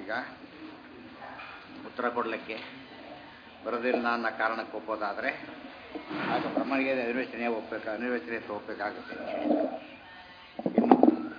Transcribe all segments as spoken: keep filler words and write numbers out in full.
ಈಗ ಉತ್ತರ ಕೊಡಲಿಕ್ಕೆ ಬರೋದಿಲ್ಲ ಅನ್ನೋ ಕಾರಣಕ್ಕೆ ಒಪ್ಪೋದಾದರೆ ಆಗ ಬ್ರಹ್ಮನಿಗೆ ಅನಿರ್ವಚನೆ ಒಪ್ಪಬೇಕು, ಅನಿರ್ವಚನೆ ಒಪ್ಪಬೇಕಾಗುತ್ತೆ. ಇನ್ನು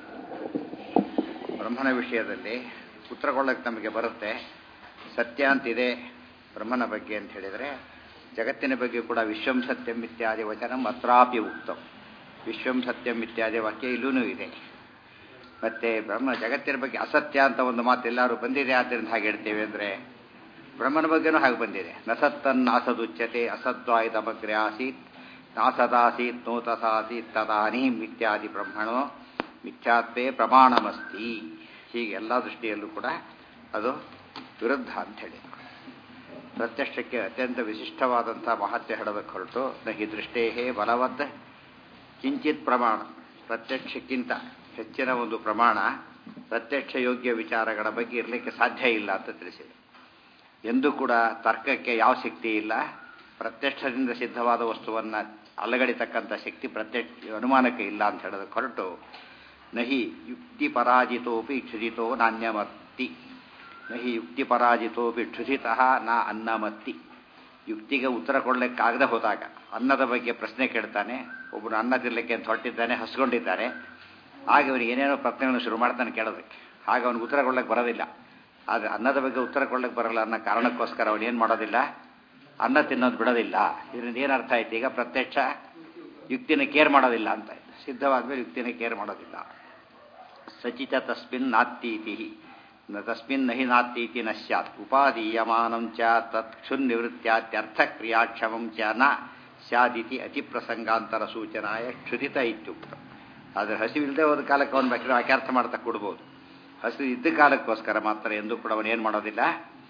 ಬ್ರಹ್ಮನ ವಿಷಯದಲ್ಲಿ ಉತ್ತರ ಕೊಡಲಿಕ್ಕೆ ನಮಗೆ ಬರುತ್ತೆ. ಸತ್ಯ ಅಂತಿದೆ ಬ್ರಹ್ಮನ ಬಗ್ಗೆ ಅಂತ ಹೇಳಿದರೆ, ಜಗತ್ತಿನ ಬಗ್ಗೆ ಕೂಡ ವಿಶ್ವಂ ಸತ್ಯಂ ಇತ್ಯಾದಿ ವಚನ ಅತ್ರಾಪಿ ಉಕ್ತಂ. ವಿಶ್ವಂ ಸತ್ಯಂ ಇತ್ಯಾದಿ ವಾಕ್ಯ ಇಲ್ಲೂ ಇದೆ. ಮತ್ತು ಬ್ರಹ್ಮ ಜಗತ್ತಿನ ಬಗ್ಗೆ ಅಸತ್ಯ ಅಂತ ಒಂದು ಮಾತು ಎಲ್ಲರೂ ಬಂದಿದೆ, ಆದ್ದರಿಂದ ಹಾಗೆ ಹೇಳ್ತೇವೆ ಅಂದರೆ ಬ್ರಹ್ಮನ ಬಗ್ಗೆನೂ ಹಾಗೆ ಬಂದಿದೆ. ನಸತ್ತನ್ನ ಅಸದುಚ್ಯತೆ ಅಸದ್ವಾಯುತಮಗ್ರೆ ಆಸೀತ್ ನಾಸದಾಸೀತ್ ನೋತಸಾಸೀತ್ ತದಾನೀಂ ಇತ್ಯಾದಿ ಬ್ರಹ್ಮಣೋ ಮಿಥ್ಯಾತ್ವೇ ಪ್ರಮಾಣಮಸ್ತಿ. ಹೀಗೆ ಎಲ್ಲ ದೃಷ್ಟಿಯಲ್ಲೂ ಕೂಡ ಅದು ವಿರುದ್ಧ ಅಂಥೇಳಿ ಪ್ರತ್ಯಕ್ಷಕ್ಕೆ ಅತ್ಯಂತ ವಿಶಿಷ್ಟವಾದಂಥ ಮಹತ್ವ ಹೇಳೋದಕ್ಕೆ ಹೊರಟು ನಹಿ ದೃಷ್ಟೇ ಬಲವದ್ ಕಿಂಚಿತ್ ಪ್ರಮಾಣ, ಪ್ರತ್ಯಕ್ಷಕ್ಕಿಂತ ಹೆಚ್ಚಿನ ಒಂದು ಪ್ರಮಾಣ ಪ್ರತ್ಯಕ್ಷ ಯೋಗ್ಯ ವಿಚಾರಗಳ ಬಗ್ಗೆ ಇರಲಿಕ್ಕೆ ಸಾಧ್ಯ ಇಲ್ಲ ಅಂತ ತಿಳಿಸಿದೆ. ಎಂದೂ ಕೂಡ ತರ್ಕಕ್ಕೆ ಯಾವ ಶಕ್ತಿ ಇಲ್ಲ. ಪ್ರತ್ಯಕ್ಷದಿಂದ ಸಿದ್ಧವಾದ ವಸ್ತುವನ್ನು ಅಲಗಡಿತಕ್ಕಂಥ ಶಕ್ತಿ ಪ್ರತ್ಯಕ್ಷ ಅನುಮಾನಕ್ಕೆ ಇಲ್ಲ ಅಂತ ಹೇಳೋದಕ್ಕೆ ಹೊರಟು ನಹಿ ಯುಕ್ತಿ ಪರಾಜಿತೋಪಿ ಕ್ಷುಧಿತೋ ನಾನ್ಯಮತ್ತಿ. ನಹಿ ಯುಕ್ತಿ ಪರಾಜಿತೋಪಿ ಕ್ಷುಧಿತಃ ನಾ ಅನ್ನಮತ್ತಿ. ಯುಕ್ತಿಗೆ ಉತ್ತರ ಕೊಡಲಿಕ್ಕಾಗದೆ ಹೋದಾಗ ಅನ್ನದ ಬಗ್ಗೆ ಪ್ರಶ್ನೆ ಕೇಳ್ತಾನೆ. ಒಬ್ಬನು ಅನ್ನ ತಿನ್ನಲಿಕ್ಕೆ ಅಂತ ಹೊರಟಿದ್ದಾನೆ, ಹಸ್ಕೊಂಡಿದ್ದಾನೆ. ಆಗ ಅವನಿಗೆ ಏನೇನೋ ಪ್ರಶ್ನೆಗಳನ್ನು ಶುರು ಮಾಡ್ತಾನೆ ಕೇಳೋದಕ್ಕೆ. ಆಗ ಅವನಿಗೆ ಉತ್ತರ ಕೊಡಲಿಕ್ಕೆ ಬರೋದಿಲ್ಲ. ಆದರೆ ಅನ್ನದ ಬಗ್ಗೆ ಉತ್ತರ ಕೊಡಲಿಕ್ಕೆ ಬರೋಲ್ಲ ಅನ್ನೋ ಕಾರಣಕ್ಕೋಸ್ಕರ ಅವನು ಏನು ಮಾಡೋದಿಲ್ಲ, ಅನ್ನ ತಿನ್ನೋದು ಬಿಡೋದಿಲ್ಲ. ಇದರಿಂದ ಏನು ಅರ್ಥ ಆಯ್ತು? ಈಗ ಪ್ರತ್ಯಕ್ಷ ಯುಕ್ತಿನ ಕೇರ್ ಮಾಡೋದಿಲ್ಲ ಅಂತ ಆಯ್ತು. ಸಿದ್ಧವಾದ್ಮೇಲೆ ಯುಕ್ತಿನ ಕೇರ್ ಮಾಡೋದಿಲ್ಲ. ಸಚಿತ ತಸ್ಮಿನ್ ನಾತ್ತೀತಿ ತಸ್ಮಿನ್ ನಹಿ ನಾತ್ತೀತಿ ನ ಸ್ಯಾತ್ ಉಪಾದೀಯಮಾನಂ ಚ ತತ್ ಕ್ಷುನ್ ನಿವೃತ್ತ್ಯಾತ್ಯರ್ಥ ಕ್ರಿಯಾಕ್ಷಮಂ ಚ ನ ಸ್ಯಾದಿತಿ ಅತಿ ಪ್ರಸಂಗಾಂತರ ಸೂಚನಾಯ ಕ್ಷುಧಿತ ಇತ್ಯುಕ್ತ. ಆದರೆ ಹಸಿವಿಲ್ಲದೆ ಹೋದ ಕಾಲಕ್ಕೆ ಅವನು ಬೇಕಾದ್ರೆ ವಾಕ್ಯಾರ್ಥ ಮಾಡ್ತಾ ಕೊಡ್ಬೋದು. ಹಸಿರು ಇದ್ದ ಕಾಲಕ್ಕೋಸ್ಕರ ಮಾತ್ರ ಎಂದೂ ಕೂಡ ಅವನೇನು ಮಾಡೋದಿಲ್ಲ.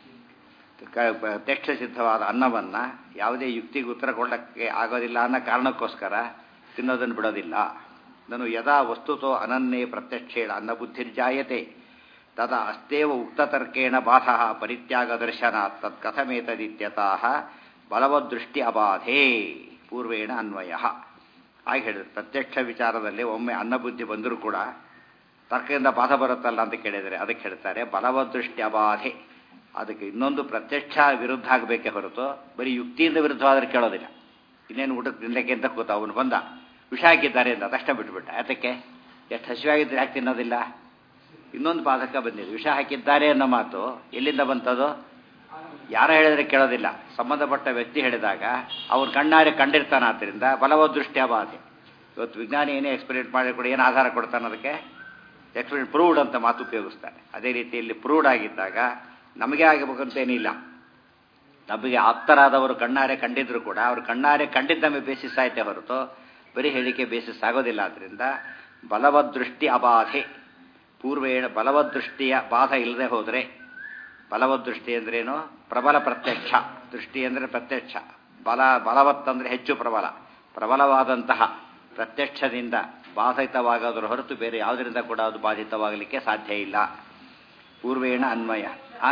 ಪ್ರತ್ಯಕ್ಷ ಸಿದ್ಧವಾದ ಅನ್ನವನ್ನು ಯಾವುದೇ ಯುಕ್ತಿಗೆ ಉತ್ತರ ಕೊಡಲಿಕ್ಕೆ ಆಗೋದಿಲ್ಲ ಅನ್ನೋ ಕಾರಣಕ್ಕೋಸ್ಕರ ತಿನ್ನೋದನ್ನು ಬಿಡೋದಿಲ್ಲ. ನಾನು ಯದಾ ವಸ್ತುತೋ ಅನನ್ಯೇ ಪ್ರತ್ಯಕ್ಷೇಣ ಅನ್ನಬುದ್ಧಿರ್ಜಾಯತೆ ತದಾ ಅಸ್ತೇವ ಉಕ್ತತರ್ಕೇಣ ಬಾಧಃ ಪರಿತ್ಯಾಗ ದರ್ಶನಾತ್ ತತ್ ಕಥಮೇತದಿತ್ಯತಃ ಬಲವದೃಷ್ಟಿ ಅಬಾಧೇ ಪೂರ್ವೇಣ ಅನ್ವಯ. ಹಾಗೆ ಹೇಳಿದ್ರು, ಪ್ರತ್ಯಕ್ಷ ವಿಚಾರದಲ್ಲಿ ಒಮ್ಮೆ ಅನ್ನಬುದ್ಧಿ ಬಂದರೂ ಕೂಡ ತರ್ಕದಿಂದ ಬಾಧ ಬರುತ್ತಲ್ಲ ಅಂತ ಕೇಳಿದರೆ ಅದಕ್ಕೆ ಹೇಳ್ತಾರೆ ಬಲವದೃಷ್ಟಿ ಅಬಾಧೆ. ಅದಕ್ಕೆ ಇನ್ನೊಂದು ಪ್ರತ್ಯಕ್ಷ ವಿರುದ್ಧ ಆಗಬೇಕೇ ಹೊರತು ಬರೀ ಯುಕ್ತಿಯಿಂದ ವಿರುದ್ಧವಾದರೆ ಕೇಳೋದಿಲ್ಲ. ಇನ್ನೇನು ಊಟಕ್ಕೆ ತಿನ್ನಲಿಕ್ಕೆ ಅಂತ ಕೂತ ಅವನು ಬಂದ, ವಿಷ ಹಾಕಿದ್ದಾರೆ ಅಂತ ತಕ್ಷಣ ಬಿಟ್ಟುಬಿಟ್ಟ. ಯಾತಕ್ಕೆ? ಎಷ್ಟು ಹಸಿವಾಗಿದ್ದರೆ ಯಾಕೆ ತಿನ್ನೋದಿಲ್ಲ? ಇನ್ನೊಂದು ಬಾಧಕ ಬಂದಿದೆ. ವಿಷ ಹಾಕಿದ್ದಾರೆ ಅನ್ನೋ ಮಾತು ಎಲ್ಲಿಂದ ಬಂತದು? ಯಾರ ಹೇಳಿದರೆ ಕೇಳೋದಿಲ್ಲ. ಸಂಬಂಧಪಟ್ಟ ವ್ಯಕ್ತಿ ಹೇಳಿದಾಗ ಅವ್ರು ಕಣ್ಣಾರೆ ಕಂಡಿರ್ತಾನೆ. ಆದ್ದರಿಂದ ಬಲವದೃಷ್ಟಿ ಅಬಾಧೆ. ಇವತ್ತು ವಿಜ್ಞಾನಿ ಏನೇ ಎಕ್ಸ್ಪೆರಿಮೆಂಟ್ ಮಾಡಿ ಕೂಡ ಏನು ಆಧಾರ ಕೊಡ್ತಾನೆ ಅದಕ್ಕೆ? ಎಕ್ಸ್ಪೆರಿಮೆಂಟ್ ಪ್ರೂವ್ಡ್ ಅಂತ ಮಾತು ಉಪಯೋಗಿಸ್ತಾನೆ. ಅದೇ ರೀತಿಯಲ್ಲಿ ಪ್ರೂವ್ಡ್ ಆಗಿದ್ದಾಗ ನಮಗೆ ಆಗಬೇಕಂತೇನಿಲ್ಲ. ನಮಗೆ ಆಪ್ತರಾದವರು ಕಣ್ಣಾರೆ ಕಂಡಿದ್ರು ಕೂಡ ಅವರು ಕಣ್ಣಾರೆ ಕಂಡಿದ್ದ ನಮಗೆ ಬೇಸಿಸ್ ಆಯ್ತೆ ಹೊರತು ಬರೀ ಹೇಳಿಕೆ ಬೇಸಿಸ್ ಆಗೋದಿಲ್ಲ. ಆದ್ದರಿಂದ ಬಲವದೃಷ್ಟಿ ಅಬಾಧೆ ಪೂರ್ವೇಣ ಬಲವದೃಷ್ಟಿಯ ಬಾಧ ಇಲ್ಲದೆ ಹೋದರೆ, ಬಲವದೃಷ್ಟಿ ಅಂದ್ರೇನು? ಪ್ರಬಲ ಪ್ರತ್ಯಕ್ಷ. ದೃಷ್ಟಿ ಅಂದರೆ ಪ್ರತ್ಯಕ್ಷ. ಬಲ ಬಲವತ್ತಂದರೆ ಹೆಚ್ಚು ಪ್ರಬಲ. ಪ್ರಬಲವಾದಂತಹ ಪ್ರತ್ಯಕ್ಷದಿಂದ ಬಾಧಿತವಾಗೋದ್ರ ಹೊರತು ಬೇರೆ ಯಾವುದರಿಂದ ಕೂಡ ಅದು ಬಾಧಿತವಾಗಲಿಕ್ಕೆ ಸಾಧ್ಯ ಇಲ್ಲ. ಪೂರ್ವೇಣ ಅನ್ವಯ. ಆ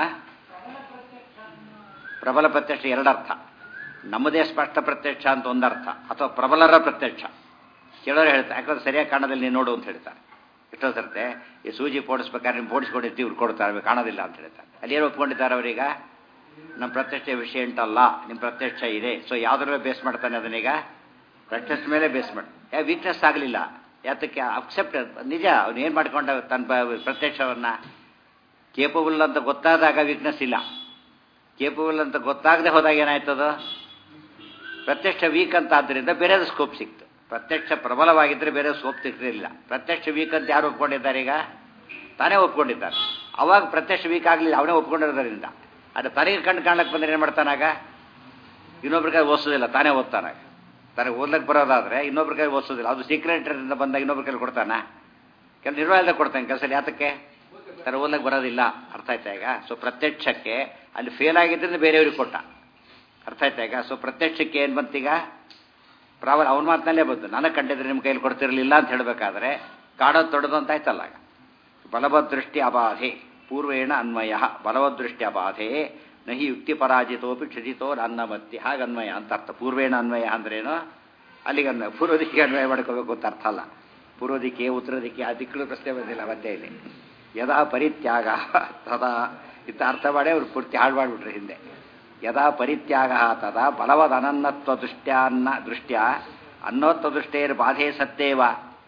ಪ್ರಬಲ ಪ್ರತ್ಯಕ್ಷ ಎರಡರ್ಥ. ನಮ್ಮದೇ ಸ್ಪಷ್ಟ ಪ್ರತ್ಯಕ್ಷ ಅಂತ ಒಂದರ್ಥ, ಅಥವಾ ಪ್ರಬಲರ ಪ್ರತ್ಯಕ್ಷ. ಕೆಲವರು ಹೇಳ್ತಾರೆ ಯಾಕಂದ್ರೆ ಸರಿಯಾಗಿ ಕಾಣದಲ್ಲಿ ನೀನು ನೋಡು ಅಂತ ಹೇಳ್ತಾರೆ. ಎಷ್ಟೋ ಸರ್ತೆ ಈ ಸೂಜಿ ಪೋಡಿಸ್ಬೇಕಾದ್ರೆ ನೀವು ಪೋಡಿಸ್ಕೊಂಡಿರ್ತೀವಿ, ಇವ್ರು ಕೊಡ್ತಾರೆ, ಕಾಣೋದಿಲ್ಲ ಅಂತ ಹೇಳ್ತಾರೆ. ಅಲ್ಲಿ ಏನು ಒಪ್ಕೊಂಡಿದ್ದಾರೆ ಅವರೀಗ? ನಮ್ಮ ಪ್ರತ್ಯಕ್ಷ ವಿಷಯ ಉಂಟಲ್ಲ, ನಿಮ್ಮ ಪ್ರತ್ಯಕ್ಷ ಇದೆ. ಸೊ ಯಾವುದ್ರ ಬೇಸ್ ಮಾಡ್ತಾನೆ ಅದನ್ನೀಗ? ಪ್ರತ್ಯಕ್ಷ ಮೇಲೆ ಬೇಸ್ ಮಾಡಿ. ಯಾವ ವೀಕ್ನೆಸ್ ಆಗಲಿಲ್ಲ. ಯಾತಕ್ಕೆ? ಅಕ್ಸೆಪ್ಟ್. ನಿಜ. ಅವನು ಏನು ಮಾಡ್ಕೊಂಡ ತನ್ನ ಪ್ರತ್ಯಕ್ಷವನ್ನು ಕೇಪಬಲ್ ಅಂತ ಗೊತ್ತಾದಾಗ ವೀಕ್ನೆಸ್ ಇಲ್ಲ. ಕೇಪಬಲ್ ಅಂತ ಗೊತ್ತಾಗದೆ ಹೋದಾಗ ಏನಾಯ್ತದು? ಪ್ರತ್ಯಕ್ಷ ವೀಕ್ ಅಂತ. ಆದ್ದರಿಂದ ಬೇರೆದು ಸ್ಕೋಪ್ ಸಿಕ್ತು. ಪ್ರತ್ಯಕ್ಷ ಪ್ರಬಲವಾಗಿದ್ದರೆ ಬೇರೆ ಸ್ಕೋಪ್ ಸಿಗ್ತಿರಲಿಲ್ಲ. ಪ್ರತ್ಯಕ್ಷ ವೀಕ್ ಅಂತ ಯಾರು ಒಪ್ಕೊಂಡಿದ್ದಾರೆ? ಈಗ ತಾನೇ ಒಪ್ಕೊಂಡಿದ್ದಾರೆ. ಅವಾಗ ಪ್ರತ್ಯಕ್ಷ ವೀಕ್ ಆಗಲಿಲ್ಲ, ಅವನೇ ಒಪ್ಕೊಂಡಿರೋದ್ರಿಂದ. ಅದು ತನಗೆ ಕಣ್ಣು ಕಾಣಕ್ಕೆ ಬಂದರೆ ಏನು ಮಾಡ್ತಾನಾಗ? ಇನ್ನೊಬ್ರ ಕೈ ಓದಿಸೋದಿಲ್ಲ, ತಾನೇ ಓದ್ತಾನಾಗ. ತನಗೆ ಓದ್ಲಿಕ್ಕೆ ಬರೋದಾದರೆ ಇನ್ನೊಬ್ರ ಕೈ ಓದಿಸೋದಿಲ್ಲ. ಅದು ಸೀಕ್ರೆಟರಿಂದ ಬಂದಾಗ ಇನ್ನೊಬ್ರ ಕೈಲಿ ಕೊಡ್ತಾನ? ಕೆಲ ನಿರ್ವಾಹದ ಕೊಡ್ತಾನೆ ಕೆಲಸ. ಯಾತಕ್ಕೆ? ತರ ಓದ್ಲಿಕ್ಕೆ ಬರೋದಿಲ್ಲ. ಅರ್ಥ ಆಯ್ತಾ ಈಗ? ಸೊ ಪ್ರತ್ಯಕ್ಷಕ್ಕೆ ಅಲ್ಲಿ ಫೇಲ್ ಆಗಿದ್ದರಿಂದ ಬೇರೆಯವ್ರಿಗೆ ಕೊಟ್ಟ. ಅರ್ಥ ಆಯ್ತಾ ಈಗ? ಸೊ ಪ್ರತ್ಯಕ್ಷಕ್ಕೆ ಏನು ಬಂತೀಗ? ಪ್ರಾಬಲ ಅವನ ಮಾತಿನಲ್ಲೇ ಬಂತು. ನನಗೆ ಕಂಡಿದ್ರೆ ನಿಮ್ಮ ಕೈಲಿ ಕೊಡ್ತಿರಲಿಲ್ಲ ಅಂತ ಹೇಳಬೇಕಾದ್ರೆ ಕಾಡೋದು ತೊಡೋದು ಅಂತ ಆಯ್ತಲ್ಲ. ಬಲವದೃಷ್ಟಿ ಅಬಾಧೆ ಪೂರ್ವೇಣ ಅನ್ವಯ. ಬಲವದೃಷ್ಟಿ ಅಬಾಧೆ ನಹಿ ಯುಕ್ತಿ ಪರಾಜಿತೋಪಿ ಕ್ಷುಧಿತೋ ಅನ್ನಮತ್ತಿ. ಹಾಗೆ ಅನ್ವಯ ಅಂತ ಅರ್ಥ. ಪೂರ್ವೇಣ ಅನ್ವಯ ಅಂದ್ರೇನು? ಅಲ್ಲಿಗೆ ಅನ್ವಯ. ಪೂರ್ವ ದಿಕ್ಕಿಗೆ ಅನ್ವಯ ಮಾಡ್ಕೋಬೇಕು ಅಂತ ಅರ್ಥ ಅಲ್ಲ. ಪೂರ್ವ ದಿಕ್ಕಿ ಉತ್ತರ ದಿಕ್ಕಿ ಆ ದಿಕ್ಕಳು ಪ್ರಶ್ನೆ ಬಂದಿಲ್ಲ ಮಧ್ಯೆಯಲ್ಲಿ. ಯದಾ ಪರಿತ್ಯಾಗ ತದಾ ಇತ್ತ ಅರ್ಥ ಮಾಡಿ ಅವ್ರು ಪೂರ್ತಿ ಹಾಳು ಮಾಡಿಬಿಟ್ರೆ ಹಿಂದೆ. ಯದಾ ಪರಿತ್ಯಾಗ ತದಾ ಬಲವದ ಅನನ್ನತ್ವ ದೃಷ್ಟ್ಯಾನ್ನ ದೃಷ್ಟ್ಯ ಅನ್ನೋತ್ವ ದೃಷ್ಟೇರ್ ಬಾಧೆ ಸತ್ತೇವ.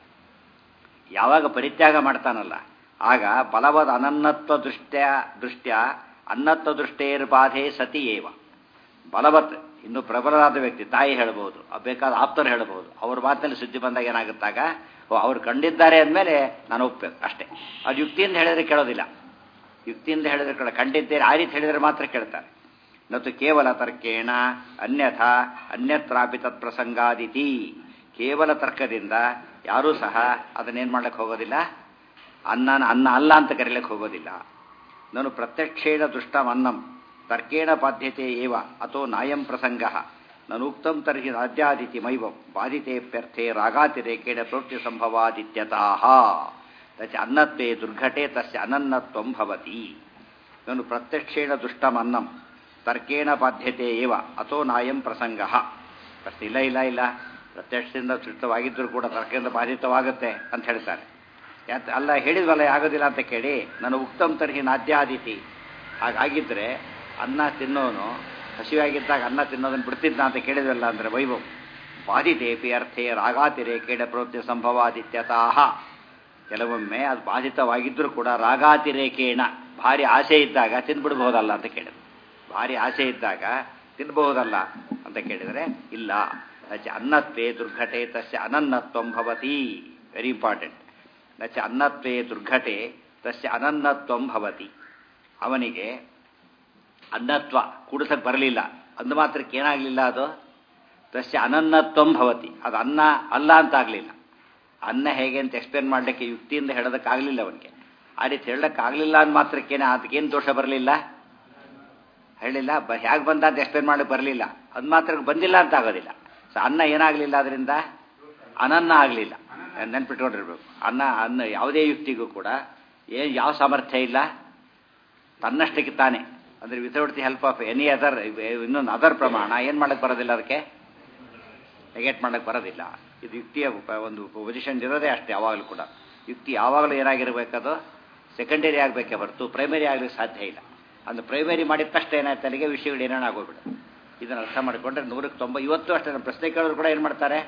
ಯಾವಾಗ ಪರಿತ್ಯಾಗ ಮಾಡ್ತಾನಲ್ಲ ಆಗ ಬಲವದ ಅನನ್ನತ್ವ ದೃಷ್ಟ್ಯ ದೃಷ್ಟ್ಯ ಅನ್ನತ್ವ ದೃಷ್ಟೇರ್ ಬಾಧೆ ಸತಿ ಏವ. ಬಲವತ್ ಇನ್ನು ಪ್ರಬಲವಾದ ವ್ಯಕ್ತಿ ತಾಯಿ ಹೇಳ್ಬೋದು, ಬೇಕಾದ ಆಪ್ತರು ಹೇಳ್ಬೋದು, ಅವ್ರ ಮಾತಿನಲ್ಲಿ ಸುದ್ದಿ ಬಂದಾಗ ಏನಾಗುತ್ತಾಗ ಓ ಅವ್ರು ಕಂಡಿದ್ದಾರೆ ಅಂದಮೇಲೆ ನಾನು ಒಪ್ಬೇಕು ಅಷ್ಟೇ. ಅದು ಯುಕ್ತಿಯಿಂದ ಹೇಳಿದ್ರೆ ಕೇಳೋದಿಲ್ಲ. ಯುಕ್ತಿಯಿಂದ ಹೇಳಿದ್ರೆ ಕೇಳ ಕಂಡಿದ್ದೇನೆ ಆ ರೀತಿ ಹೇಳಿದರೆ ಮಾತ್ರ ಕೇಳ್ತಾರೆ. ನತು ಕೇವಲ ತರ್ಕೇಣ ಅನ್ಯಥಾ ಅನ್ಯತ್ರಾಪಿ ತತ್ ಪ್ರಸಂಗಾದಿತಿ. ಕೇವಲ ತರ್ಕದಿಂದ ಯಾರೂ ಸಹ ಅದನ್ನೇನು ಮಾಡ್ಲಿಕ್ಕೆ ಹೋಗೋದಿಲ್ಲ, ಅನ್ನನ ಅನ್ನ ಅಲ್ಲ ಅಂತ ಕರೀಲಿಕ್ಕೆ ಹೋಗೋದಿಲ್ಲ. ನಾನು ಪ್ರತ್ಯಕ್ಷೇಣ ದೃಷ್ಟಂ ಅನ್ನಂ ತರ್ಕೇಣ ಬಾಧ್ಯತೆ ಏವ ಅಥೋ ನಾಯಂ ಪ್ರಸಂಗ ನಾನು ಉಕ್ತಂ ತರ್ಹಿ ರಾಜ್ಯಾದಿತಿ ಮೈವಂ ಬಾಧಿತೆಪ್ಯರ್ಥೆ ರಾಗಾತಿರೇಕೇಣ ಪ್ರವೃತ್ತಿ ಸಂಭವಾದಿತ್ಯತಃ ತಚ ಅನ್ನತ್ವೇ ದುರ್ಘಟೆ ತಸ್ಯ ಅನನ್ನತ್ವಂ ಭವತಿ. ನಾನು ಪ್ರತ್ಯಕ್ಷೇಣ ದೃಷ್ಟಂ ಅನ್ನಂ ತರ್ಕೇಣ ಬಾಧ್ಯತೆ ಏವ ಅಥೋ ನಾಯಂ ಪ್ರಸಂಗ. ಪ್ರಶ್ನೆ ಇಲ್ಲ ಇಲ್ಲ ಇಲ್ಲ ಪ್ರತ್ಯಕ್ಷದಿಂದ ಸೃಷ್ಟವಾಗಿದ್ದರೂ ಕೂಡ ತರ್ಕದಿಂದ ಬಾಧಿತವಾಗುತ್ತೆ ಅಂತ ಹೇಳ್ತಾರೆ. ಯಾಕೆ ಅಲ್ಲ ಹೇಳಿದ್ವಲ್ಲ ಆಗೋದಿಲ್ಲ ಅಂತ ಕೇಳಿ ನಾನು ಉಕ್ತಂ ತರ್ಹಿ ನಾದ್ಯಾದಿತಿ. ಹಾಗಾಗಿದ್ದರೆ ಅನ್ನ ತಿನ್ನೋನು ಹಸಿವಾಗಿದ್ದಾಗ ಅನ್ನ ತಿನ್ನೋದನ್ನು ಬಿಡ್ತಿದ್ದ ಅಂತ ಕೇಳಿದ್ವಲ್ಲ ಅಂದರೆ ವೈಭವ್ ಬಾಧಿತೇಪಿ ಅರ್ಥೇ ರಾಗಾತಿರೇಕೇಣ ಪ್ರವೃತ್ತಿ ಸಂಭವಾದಿತ್ಯತಃ. ಕೆಲವೊಮ್ಮೆ ಅದು ಬಾಧಿತವಾಗಿದ್ದರೂ ಕೂಡ ರಾಗಾತಿರೇಕೇಣ ಭಾರಿ ಆಸೆ ಇದ್ದಾಗ ತಿಂದ್ಬಿಡ್ಬಹುದಲ್ಲ ಅಂತ ಕೇಳಿದ್ರು. ಭಾರಿ ಆಸೆ ಇದ್ದಾಗ ತಿನ್ಬಹುದಲ್ಲ ಅಂತ ಕೇಳಿದರೆ ಇಲ್ಲ. ನಚ ಅನ್ನತ್ವೇ ದುರ್ಘಟೆ ತಸ್ಯ ಅನನ್ನತ್ವಂ ಭವತಿ. Very important. ನಚ ಅನ್ನತ್ವೇ ದುರ್ಘಟೆ ತಸ್ಯ ಅನನ್ನತ್ವಂ ಭವತಿ. ಅವನಿಗೆ ಅನ್ನತ್ವ ಕೂಡಿಸಕ್ಕೆ ಬರಲಿಲ್ಲ ಅಂದು ಮಾತ್ರಕ್ಕೆ ಏನಾಗಲಿಲ್ಲ, ಅದು ತಸ್ಯ ಅನನ್ನತ್ವಂ ಭವತಿ. ಅದು ಅನ್ನ ಅಲ್ಲ ಅಂತ ಆಗಲಿಲ್ಲ. ಅನ್ನ ಹೇಗೆ ಅಂತ ಎಕ್ಸ್ಪ್ಲೇನ್ ಮಾಡಲಿಕ್ಕೆ ಯುಕ್ತಿಯಿಂದ ಹೇಳೋದಕ್ಕಾಗಲಿಲ್ಲ ಅವನಿಗೆ. ಆ ರೀತಿ ಹೇಳೋಕ್ಕಾಗಲಿಲ್ಲ ಅಂದ ಮಾತ್ರಕ್ಕೇನೆ ಅದಕ್ಕೇನು ದೋಷ ಬರಲಿಲ್ಲ, ಹೇಳಿಲ್ಲ ಬ ಹೇಗೆ ಬಂದ ಅಂತ ಎಕ್ಸ್ಪ್ಲೇನ್ ಮಾಡಕ್ಕೆ ಬರಲಿಲ್ಲ ಅದು ಮಾತ್ರಕ್ಕೆ ಬಂದಿಲ್ಲ ಅಂತ ಆಗೋದಿಲ್ಲ. ಸೊ ಅನ್ನ ಏನಾಗಲಿಲ್ಲ, ಅದರಿಂದ ಅನನ್ನ ಆಗಲಿಲ್ಲ. ನೆನ್ಪಿಟ್ಕೊಂಡಿರ್ಬೇಕು. ಅನ್ನ ಅನ್ನ ಯಾವುದೇ ಯುಕ್ತಿಗೂ ಕೂಡ ಏನು ಯಾವ ಸಾಮರ್ಥ್ಯ ಇಲ್ಲ, ತನ್ನಷ್ಟಕ್ಕೆ ತಾನೇ ಅಂದರೆ without the help of any other ಇನ್ನೊಂದು ಅದರ್ ಪ್ರಮಾಣ ಏನು ಮಾಡಕ್ಕೆ ಬರೋದಿಲ್ಲ, ಅದಕ್ಕೆ ನೆಗೆಟ್ ಮಾಡಕ್ಕೆ ಬರೋದಿಲ್ಲ. ಇದು ಯುಕ್ತಿಯ ಒಂದು ಪೊಸಿಷನ್ ಇರೋದೇ ಅಷ್ಟೇ. ಯಾವಾಗಲೂ ಕೂಡ ಯುಕ್ತಿ ಯಾವಾಗಲೂ ಏನಾಗಿರಬೇಕದು ಸೆಕೆಂಡರಿ ಆಗಬೇಕೇ ಹೊರತು ಪ್ರೈಮರಿ ಆಗಲಿಕ್ಕೆ ಸಾಧ್ಯ ಇಲ್ಲ. ಅಂದ್ರೆ ಪ್ರೈಮರಿ ಮಾಡಿದ ತಕ್ಷಣ ಏನಾಯ್ತು ಅಲ್ಲಿಗೆ ವಿಷಯಗಳು ಏನೇನು ಆಗೋಗ್ಬಿಡು. ಇದನ್ನು ಅರ್ಥ ಮಾಡಿಕೊಂಡ್ರೆ ನೂರಕ್ಕೆ ತೊಂಬ ಇವತ್ತು ಅಷ್ಟೇ ನಮ್ಮ ಪ್ರಶ್ನೆ ಕೇಳೋರು ಕೂಡ ಏನು ಮಾಡ್ತಾರೆ,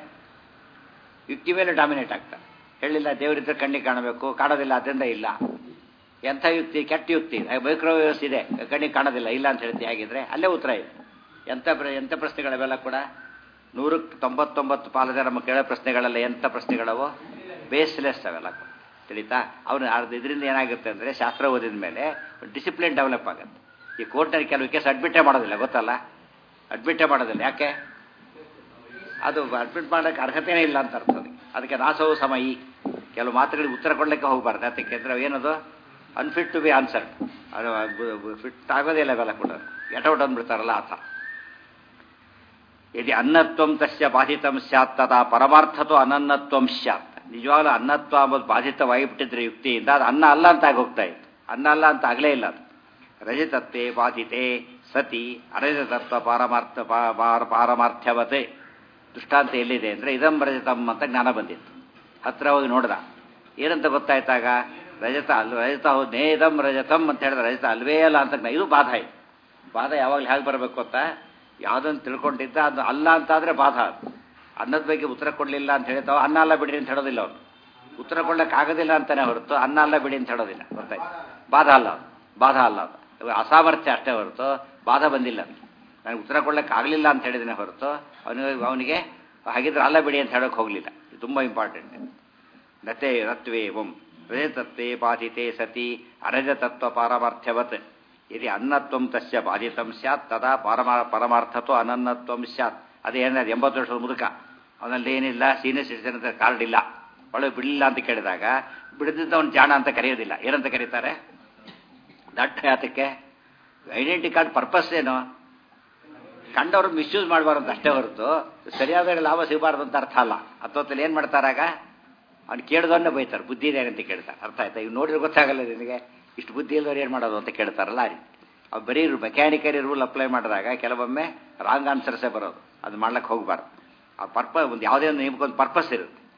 ಯುಕ್ತಿ ಮೇಲೆ ಡಾಮಿನೇಟ್ ಆಗ್ತಾರೆ. ಹೇಳಿಲ್ಲ ದೇವರಿದ್ದರೆ ಕಣ್ಣಿಗೆ ಕಾಣಬೇಕು, ಕಾಣೋದಿಲ್ಲ ಅದರಿಂದ ಇಲ್ಲ. ಎಂಥ ಯುಕ್ತಿ, ಕೆಟ್ಟ ಯುಕ್ತಿ. ಮೈಕ್ರೋವೇವ್ಸ್ ಇದೆ, ಕಣ್ಣಿಗೆ ಕಾಣೋದಿಲ್ಲ ಇಲ್ಲ ಅಂತ ಹೇಳ್ತಿ. ಹಾಗಿದ್ರೆ ಅಲ್ಲೇ ಉತ್ತರ ಇದೆ. ಎಂಥ ಪ್ರ ಎಂಥ ಪ್ರಶ್ನೆಗಳವೆಲ್ಲ ಕೂಡ ನೂರಕ್ಕೆ ತೊಂಬತ್ತೊಂಬತ್ತು ಪಾಲು ಜನ ನಮ್ಮ ಕೇಳೋ ಪ್ರಶ್ನೆಗಳೆಲ್ಲ ಎಂಥ ಪ್ರಶ್ನೆಗಳವು ಬೇಸ್ಲೆಸ್ ಅವೆಲ್ಲ ತಿಳಿತಾ. ಅವನು ಅರ್ಧ ಇದರಿಂದ ಏನಾಗುತ್ತೆ ಅಂದರೆ ಶಾಸ್ತ್ರ ಓದಿದ ಮೇಲೆ ಡಿಸಿಪ್ಲಿನ್ ಡೆವಲಪ್ ಆಗುತ್ತೆ. ಈ ಕೋರ್ಟ್ನಲ್ಲಿ ಕೆಲವು ಕೇಸ್ ಅಡ್ಮಿಟೇ ಮಾಡೋದಿಲ್ಲ, ಗೊತ್ತಲ್ಲ, ಅಡ್ಮಿಟೇ ಮಾಡೋದಿಲ್ಲ. ಯಾಕೆ? ಅದು ಅಡ್ಮಿಟ್ ಮಾಡೋಕ್ಕೆ ಅರ್ಹತೆಯೇ ಇಲ್ಲ ಅಂತ ಅರ್ಥ. ಅದಕ್ಕೆ ಅದಕ್ಕೆ ನಾಸವು ಸಮಯಿ ಕೆಲವು ಮಾತುಗಳಿಗೆ ಉತ್ತರ ಕೊಡಲಿಕ್ಕೆ ಹೋಗಬಾರ್ದು. ಅದಕ್ಕೆ ಅಂದರೆ ಏನದು ಅನ್ಫಿಟ್ ಟು ಬಿ ಆನ್ಸರ್ಡ್, ಅದು ಫಿಟ್ ಆಗೋದೇ ಇಲ್ಲ ಇವೆಲ್ಲ ಕೂಡ ಎಟೌಟ್ ಅಂದ್ಬಿಡ್ತಾರಲ್ಲ ಆ ಥರ. ಯದಿ ಅನ್ನತ್ವಂ ತಸ್ಯ ಬಾಧಿತಂ ಸ್ಯಾತ್ ತದಾ ಪರಮಾರ್ಥತೋ ಅನನ್ನತ್ವಂ ಸ್ಯಾತ್. ನಿಜವಾಗ್ಲೂ ಅನ್ನತ್ವ ಅಂಬೋದು ಬಾಧಿತವಾಗಿಬಿಟ್ಟಿದ್ರೆ ಯುಕ್ತಿಯಿಂದ ಅದು ಅನ್ನ ಅಲ್ಲ ಅಂತ ಆಗಿ ಹೋಗ್ತಾ ಇತ್ತು. ಅನ್ನ ಅಲ್ಲ ಅಂತ ಆಗಲೇ ಇಲ್ಲ. ಅದು ರಜತತ್ವೇ ಬಾಧಿತೆ ಸತಿ ಅರಜತತ್ವ ಪಾರಮಾರ್ಥ ಪಾರಮಾರ್ಥ್ಯವತೆ. ದೃಷ್ಟಾಂತ ಎಲ್ಲಿದೆ ಅಂದರೆ ಇದಂ ರಜತಂ ಅಂತ ಜ್ಞಾನ ಬಂದಿತ್ತು. ಹತ್ರ ಹೋಗಿ ನೋಡ್ದ, ಏನಂತ ಗೊತ್ತಾಯ್ತಾಗ ರಜತ ಅಲ್ ರಜತ ಹೌದು ನೇದಂ ರಜತಂ ಅಂತ ಹೇಳಿದ್ರೆ ರಜತ ಅಲ್ವೇ ಅಲ್ಲ ಅಂತ. ಇದು ಬಾಧ. ಇದು ಬಾಧ ಯಾವಾಗಲೂ ಹೇಗೆ ಬರಬೇಕು ಅಂತ, ಯಾವುದನ್ನು ತಿಳ್ಕೊಂಡಿದ್ದ ಅದು ಅಲ್ಲ ಅಂತಾದರೆ ಬಾಧ. ಅದು ಅನ್ನದ ಬಗ್ಗೆ ಉತ್ತರ ಕೊಡಲಿಲ್ಲ ಅಂತ ಹೇಳ್ತಾವ, ಅನ್ನ ಅಲ್ಲ ಬಿಡಿ ಅಂತ ಹೇಳೋದಿಲ್ಲ. ಅವನು ಉತ್ತರ ಕೊಡ್ಲಿಕ್ಕೆ ಆಗೋದಿಲ್ಲ ಅಂತಾನೆ ಹೊರತು ಅನ್ನ ಅಲ್ಲ ಬಿಡಿ ಅಂತ ಹೇಳೋದಿಲ್ಲ. ಗೊತ್ತಾಯ್ತು, ಬಾಧ ಅಲ್ಲ ಅದು, ಬಾಧ ಅಲ್ಲ ಅದು ಅಸಾಮರ್ಥ್ಯ ಅಷ್ಟೇ ಹೊರತು ಬಾಧ ಬಂದಿಲ್ಲ. ನನಗೆ ಉತ್ತರ ಕೊಡ್ಲಿಕ್ಕೆ ಆಗಲಿಲ್ಲ ಅಂತ ಹೇಳಿದ್ರೆ ಹೊರತು ಅವನಿಗೆ ಅವನಿಗೆ ಹಾಗಿದ್ರೆ ಅಲ್ಲ ಬಿಡಿ ಅಂತ ಹೇಳೋಕೆ ಹೋಗಲಿಲ್ಲ. ಇದು ತುಂಬ ಇಂಪಾರ್ಟೆಂಟ್. ನತೆ ರತ್ವೇ ಓಂ ರಜತತ್ವೇ ಬಾಧಿತೆ ಸತಿ ಅರಜತತ್ವ ಪಾರಮಾರ್ಥ್ಯವತ್. ಯದಿ ಅನ್ನತ್ವಂ ತಸ್ಯ ಬಾಧಿತಂ ಸ್ಯಾತ್ ತದಾ ಪರಮಾ ಪರಮಾರ್ಥತೋ ಅನನ್ನತ್ವಂ ಸ್ಯಾತ್. ಅದೇನ ಎಂಬತ್ತು ವರ್ಷದ ಮುದುಕ, ಅವನಲ್ಲಿ ಏನಿಲ್ಲ, ಸೀನಿಯರ್ ಸಿಟಿಸನ್ ಅಂತ ಕಾರ್ಡ್ ಇಲ್ಲ, ಒಳಗೆ ಬಿಡಲಿಲ್ಲ ಅಂತ ಕೇಳಿದಾಗ ಬಿಡದಿದ್ದ ಅವನು ಜಾಣ ಅಂತ ಕರೆಯೋದಿಲ್ಲ. ಏನಂತ ಕರೀತಾರೆ? ದಟ್ಟ. ಯಾತಕ್ಕೆ? ಐಡೆಂಟಿ ಕಾರ್ಡ್ ಪರ್ಪಸ್ ಏನು? ಕಂಡವ್ರು ಮಿಸ್ಯೂಸ್ ಮಾಡಬಾರ್ದು ಅಂತ ಅಷ್ಟೇ ಹೊರತು ಸರಿಯಾದ ಲಾಭ ಸಿಗಬಾರ್ದು ಅಂತ ಅರ್ಥ ಅಲ್ಲ. ಹತ್ತೊತ್ತಲ್ಲಿ ಏನು ಮಾಡ್ತಾರಾಗ ಅವ್ನು ಕೇಳಿದವನ್ನೇ ಬೈತಾರೆ, ಬುದ್ಧಿ ಇದೆ ಅಂತ ಕೇಳ್ತಾರೆ. ಅರ್ಥ ಆಯ್ತಾ? ಈಗ ನೋಡಿದ್ರೆ ಗೊತ್ತಾಗಲ್ಲ ನಿನಗೆ ಇಷ್ಟು ಬುದ್ಧಿ ಇಲ್ಲದವ್ರು ಏನು ಮಾಡೋದು ಅಂತ ಕೇಳ್ತಾರಲ್ಲ. ಆ ರೀತಿ ಅವ್ರು ಬರೀ ಮೆಕ್ಯಾನಿಕರಿ ರೂಲ್ ಅಪ್ಲೈ ಮಾಡಿದಾಗ ಕೆಲವೊಮ್ಮೆ ರಾಂಗ್ ಆನ್ಸರ್ಸೇ ಬರೋದು. ಅದು ಮಾಡ್ಲಿಕ್ಕೆ ಹೋಗಬಾರ್ದು. ಆ ಪರ್ಪ ಒಂದು ಯಾವುದೇ ಒಂದು ನಿಮ್ಗೊಂದು ಪರ್ಪಸ್ ಇರುತ್ತೆ. ಆ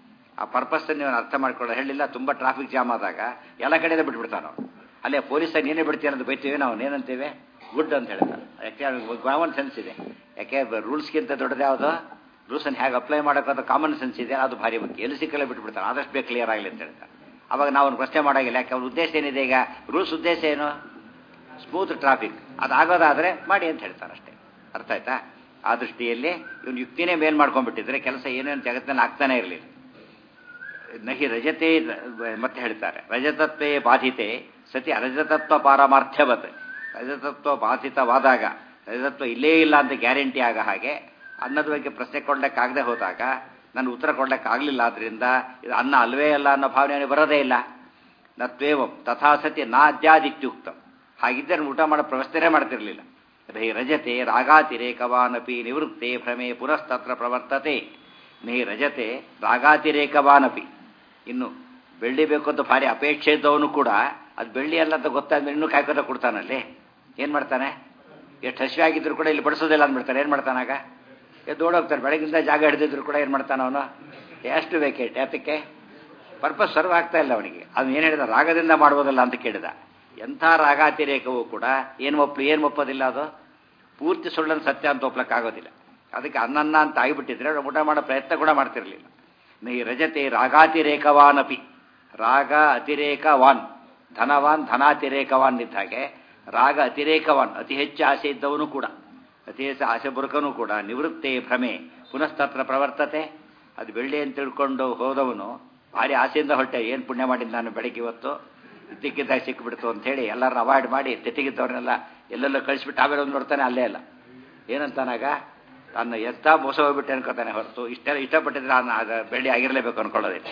ಆ ಪರ್ಪಸ್ ನೀವು ಅರ್ಥ ಮಾಡ್ಕೊಳ್ಳೋ ಹೇಳಿಲ್ಲ. ತುಂಬ ಟ್ರಾಫಿಕ್ ಜಾಮ್ ಆದಾಗ ಎಲ್ಲ ಕಡೆಯಿಂದ ಬಿಟ್ಬಿಡ್ತಾನೆ ನಾವು. ಅಲ್ಲೇ ಪೊಲೀಸಾಗಿ ನೀನೇ ಬಿಡ್ತೀವಿ ಅನ್ನೋದು ಬೈತೀವಿ ನಾವು, ಏನಂತೀವಿ ಗುಡ್ ಅಂತ ಹೇಳ್ತಾರೆ. ಯಾಕೆ ಕಾಮನ್ ಸೆನ್ಸ್ ಇದೆ. ಯಾಕೆ ರೂಲ್ಸ್ಗಿಂತ ದೊಡ್ಡದು ಯಾವುದು, ರೂಲ್ಸನ್ನು ಹೇಗೆ ಅಪ್ಲೈ ಮಾಡೋಕ್ಕಂತ ಕಾಮನ್ ಸೆನ್ಸ್ ಇದೆ, ಅದು ಭಾರಿ ಮುಖ್ಯ. ಎಲ್ಲಿ ಸಿಕ್ಕಲ್ಲೇ ಬಿಟ್ಬಿಡ್ತಾರೆ, ಆದಷ್ಟು ಬೇಗ ಕ್ಲಿಯರ್ ಆಗಲಿ ಅಂತ ಹೇಳ್ತಾರೆ. ಅವಾಗ ನಾವು ಅವ್ನು ಪ್ರಶ್ನೆ ಮಾಡೋಂಗಿಲ್ಲ. ಯಾಕೆ ಅವ್ರ ಉದ್ದೇಶ ಏನಿದೆ, ಈಗ ರೂಲ್ಸ್ ಉದ್ದೇಶ ಏನು, ಸ್ಮೂತ್ ಟ್ರಾಫಿಕ್, ಅದು ಆಗೋದಾದರೆ ಮಾಡಿ ಅಂತ ಹೇಳ್ತಾರೆ ಅಷ್ಟೇ. ಅರ್ಥ ಆಯ್ತಾ? ಆ ದೃಷ್ಟಿಯಲ್ಲಿ ಇವನು ಯುಕ್ತಿನೇ ಮೇಲ್ ಮಾಡ್ಕೊಂಡ್ಬಿಟ್ಟಿದ್ರೆ ಕೆಲಸ ಏನೇನು ಜಗತ್ತಿನಲ್ಲಿ ಆಗ್ತಾನೆ ಇರಲಿಲ್ಲ. ನಹಿ ರಜತೆ ಮತ್ತೆ ಹೇಳ್ತಾರೆ, ರಜತತ್ವೇ ಬಾಧಿತೆ ಸತಿ ಅರಜತತ್ವ ಪಾರಮಾರ್ಥ್ಯವತ್. ರಜತತ್ವ ಬಾಧಿತವಾದಾಗ ರಜತತ್ವ ಇಲ್ಲೇ ಇಲ್ಲ ಅಂತ ಗ್ಯಾರಂಟಿ ಆಗ ಹಾಗೆ ಅನ್ನದ ಬಗ್ಗೆ ಪ್ರಶ್ನೆ ಕೊಡ್ಲಿಕ್ಕಾಗದೆ ಹೋದಾಗ ನಾನು ಉತ್ತರ ಕೊಡ್ಲಿಕ್ಕಾಗಲಿಲ್ಲ. ಆದ್ದರಿಂದ ಇದು ಅನ್ನ ಅಲ್ವೇ ಅಲ್ಲ ಅನ್ನೋ ಭಾವನೆ ಬರೋದೇ ಇಲ್ಲ. ನತ್ವೇವಂ ತಥಾ ಸತಿ ನಾದ್ಯಾದಿತ್ಯುಕ್ತಂ. ಹಾಗಿದ್ದರೆ ಊಟ ಮಾಡೋ ವ್ಯವಸ್ಥೆನೇ ಮಾಡ್ತಿರ್ಲಿಲ್ಲ. ನಹಿ ರಜತೆ ರಾಗಾತಿರೇಕವಾನಪಿ ನಿವೃತ್ತೆ ಭ್ರಮೆ ಪುನಸ್ತತ್ರ ಪ್ರವರ್ತತೆ. ನಹಿ ರಜತೆ ರಾಗಾತಿರೇಕವಾನಪಿ. ಇನ್ನು ಬೆಳ್ಳಿ ಬೇಕು ಅಂತ ಭಾರಿ ಅಪೇಕ್ಷೆ ಇದ್ದವನು ಕೂಡ ಅದು ಬೆಳ್ಳಿ ಅಲ್ಲ ಅಂತ ಗೊತ್ತಾದ್ಮೇಲೆ ಇನ್ನೂ ಕಾಯ್ಕೋತ ಕೊಡ್ತಾನಲ್ಲಿ. ಏನು ಮಾಡ್ತಾನೆ, ಎಷ್ಟು ಹಸಿವೆ ಆಗಿದ್ರು ಕೂಡ ಇಲ್ಲಿ ಬಡಿಸೋದಿಲ್ಲ ಅಂದ್ಬಿಡ್ತಾರೆ. ಏನು ಮಾಡ್ತಾನಾಗ, ಎದ್ದು ಓಡೋಗ್ತಾರೆ. ಬೆಳಗಿಂದ ಜಾಗ ಹಿಡಿದಿದ್ರು ಕೂಡ ಏನು ಮಾಡ್ತಾನೆ ಅವನು, ಎಷ್ಟು ವೇಕೇಟ್ ಯಾತಕ್ಕೆ, ಪರ್ಪಸ್ ಸರ್ವ್ ಆಗ್ತಾ ಇಲ್ಲ ಅವನಿಗೆ. ಅದು ಏನು ಹೇಳಿದ, ರಾಗದಿಂದ ಮಾಡ್ಬೋದಲ್ಲ ಅಂತ ಕೇಳಿದ. ಎಂಥ ರಾಗಾತಿರೇಕವೂ ಕೂಡ ಏನು ಒಪ್ಪಲು ಏನು ಒಪ್ಪೋದಿಲ್ಲ, ಅದು ಪೂರ್ತಿ ಸುಳ್ಳನ್ನು ಸತ್ಯ ಅಂತ ಒಪ್ಲಕ್ಕಾಗೋದಿಲ್ಲ. ಅದಕ್ಕೆ ಅನ್ನನ್ನ ಅಂತ ಆಗಿಬಿಟ್ಟಿದ್ರೆ ಊಟ ಮಾಡೋ ಪ್ರಯತ್ನ ಕೂಡ ಮಾಡ್ತಿರಲಿಲ್ಲ. ನಹಿ ರಜತೆ ರಾಗಾತಿರೇಕವಾನಪಿ. ರಾಗ ಅತಿರೇಕವಾನ್, ಧನವಾನ್ ಧನಾತಿರೇಕವಾನ್ ಇದ್ದ ಹಾಗೆ ರಾಗ ಅತಿರೇಕವಾನ್, ಅತಿ ಹೆಚ್ಚು ಆಸೆ ಇದ್ದವನು ಕೂಡ, ಅತಿ ಹೆಚ್ಚು ಆಸೆ ಬುರುಕನು ಕೂಡ ನಿವೃತ್ತೆ ಭ್ರಮೆ ಪುನಸ್ತತ್ರ ಪ್ರವರ್ತತೆ. ಅದು ಬೆಳ್ಳಿ ಅಂತ ತಿಳ್ಕೊಂಡು ಹೋದವನು ಭಾರಿ ಆಸೆಯಿಂದ ಹೊರಟೆ, ಏನು ಪುಣ್ಯ ಮಾಡಿದ್ದು ನಾನು ಬೆಳಗ್ಗೆ ಇವತ್ತು, ಇದ್ದಕ್ಕಿದ್ದಾಗ ಸಿಕ್ಕಿಬಿಡ್ತು ಅಂಥೇಳಿ ಎಲ್ಲರೂ ಅವಾಯ್ಡ್ ಮಾಡಿ ತೆತ್ತಿಗಿದ್ದವ್ರನ್ನೆಲ್ಲ ಎಲ್ಲೆಲ್ಲೋ ಕಳಿಸ್ಬಿಟ್ಟು ಆಮೇಲೆ ಒಂದು ನೋಡ್ತಾನೆ, ಅಲ್ಲೇ ಅಲ್ಲ. ಏನಂತಾನಾಗ, ತಾನು ಎತ್ತ ಮೋಸ ಹೋಗ್ಬಿಟ್ಟೆ ಅನ್ಕೋತಾನೆ ಹೊರತು ಇಷ್ಟೆಲ್ಲ ಇಷ್ಟಪಟ್ಟಿದ್ರೆ ನಾನು ಅದು ಬೆಳ್ಳಿ ಆಗಿರಲೇಬೇಕು ಅನ್ಕೊಳ್ಳೋದಿಲ್ಲ.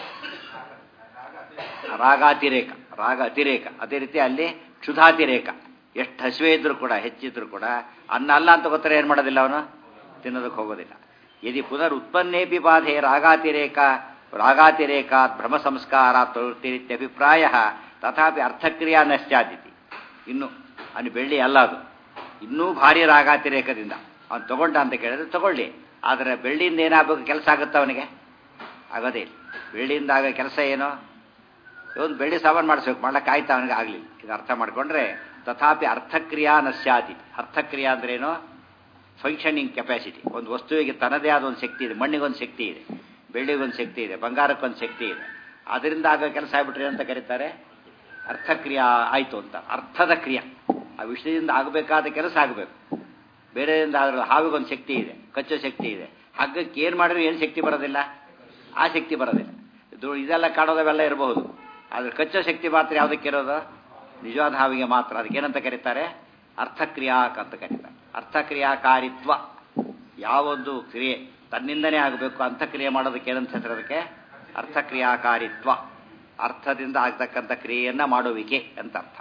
ರಾಗಾತಿರೇಕ, ರಾಗ ಅತಿರೇಕ. ಅದೇ ರೀತಿ ಅಲ್ಲಿ ಕ್ಷುಧಾತಿರೇಕ. ಎಷ್ಟು ಹಸಿವೆ ಇದ್ರು ಕೂಡ, ಹೆಚ್ಚಿದ್ರು ಕೂಡ ಅನ್ನ ಅಲ್ಲ ಅಂತ ಗೊತ್ತಾರೆ ಏನು ಮಾಡೋದಿಲ್ಲ, ಅವನು ತಿನ್ನೋದಕ್ಕೆ ಹೋಗೋದಿಲ್ಲ. ಯದಿ ಪುನರ್ ಉತ್ಪನ್ನೇಪಿ ಬಾಧೆ ರಾಗಾತಿರೇಕ ರಾಗಾತಿರೇಕಾತ್ ಭ್ರಮ ಸಂಸ್ಕಾರಾತ್ ಪ್ರವೃತ್ತಿರಿತ್ಯಭಿಪ್ರಾಯ ತಥಾಪಿ ಅರ್ಥಕ್ರಿಯಾ ನಶ್ಚಾದಿತಿ. ಇನ್ನು ಅವನು ಬೆಳ್ಳಿ ಅಲ್ಲ, ಅದು ಇನ್ನೂ ಭಾರಿ ರಾಗಾತಿರೇಕದಿಂದ ಅವನು ತಗೊಂಡ ಅಂತ ಕೇಳಿದ್ರೆ ತಗೊಳ್ಳಿ. ಆದರೆ ಬೆಳ್ಳಿಯಿಂದ ಏನಾಗಬೇಕು, ಕೆಲಸ ಆಗುತ್ತೆ ಅವನಿಗೆ, ಆಗೋದೇ ಇಲ್ಲ. ಬೆಳ್ಳಿಯಿಂದ ಆಗೋ ಕೆಲಸ ಏನು, ಒಂದು ಬೆಳ್ಳಿ ಸಾಮಾನು ಮಾಡಿಸ್ಬೇಕು, ಮಾಡ್ಲಿಕ್ಕಾಯ್ತಾ ಅವನಿಗೆ ಆಗಲಿಲ್ಲ. ಇದು ಅರ್ಥ ಮಾಡಿಕೊಂಡ್ರೆ ತಥಾಪಿ ಅರ್ಥಕ್ರಿಯಾ ನಶ್ಯಾದಿ. ಅರ್ಥಕ್ರಿಯಾ ಅಂದ್ರೇನು, ಫಂಕ್ಷನಿಂಗ್ ಕೆಪಾಸಿಟಿ. ಒಂದು ವಸ್ತುವಿಗೆ ತನ್ನದೇ ಆದ ಒಂದು ಶಕ್ತಿ ಇದೆ. ಮಣ್ಣಿಗೊಂದು ಶಕ್ತಿ ಇದೆ, ಬೆಳ್ಳಿಗೊಂದು ಶಕ್ತಿ ಇದೆ, ಬಂಗಾರಕ್ಕೊಂದು ಶಕ್ತಿ ಇದೆ. ಅದರಿಂದ ಆಗೋ ಕೆಲಸ ಆಗ್ಬಿಟ್ರೆ ಅಂತ ಕರೀತಾರೆ ಅರ್ಥಕ್ರಿಯಾ ಆಯಿತು ಅಂತ. ಅರ್ಥದ ಕ್ರಿಯಾ, ಆ ವಿಷಯದಿಂದ ಆಗಬೇಕಾದ ಕೆಲಸ ಆಗಬೇಕು. ಬೇರೆಯಿಂದ ಆದರೂ ಹಾವಿಗೊಂದು ಶಕ್ತಿ ಇದೆ, ಕಚ್ಚೋ ಶಕ್ತಿ ಇದೆ. ಹಗ್ಗಕ್ಕೆ ಏನು ಮಾಡಿದ್ರು ಏನು ಶಕ್ತಿ ಬರೋದಿಲ್ಲ, ಆ ಶಕ್ತಿ ಬರೋದಿಲ್ಲ. ಇದು ಇದೆಲ್ಲ ಕಾಣೋದವೆಲ್ಲ ಇರಬಹುದು, ಆದರೆ ಕಚ್ಚೋ ಶಕ್ತಿ ಮಾತ್ರ ಯಾವುದಕ್ಕಿರೋದು, ನಿಜವಾದ ಹಾವಿಗೆ ಮಾತ್ರ. ಅದಕ್ಕೇನಂತ ಕರೀತಾರೆ, ಅರ್ಥಕ್ರಿಯಾಕ ಅಂತ ಕರೀತಾರೆ. ಅರ್ಥಕ್ರಿಯಾಕಾರಿತ್ವ. ಯಾವೊಂದು ಕ್ರಿಯೆ ತನ್ನಿಂದನೇ ಆಗಬೇಕು, ಅಂತಕ್ರಿಯೆ ಮಾಡೋದಕ್ಕೆ ಏನಂತ ಹೇಳ್ತಾರೆ, ಅದಕ್ಕೆ ಅರ್ಥಕ್ರಿಯಾಕಾರಿತ್ವ. ಅರ್ಥದಿಂದ ಆಗ್ತಕ್ಕಂಥ ಕ್ರಿಯೆಯನ್ನು ಮಾಡುವಿಕೆ ಅಂತ ಅರ್ಥ.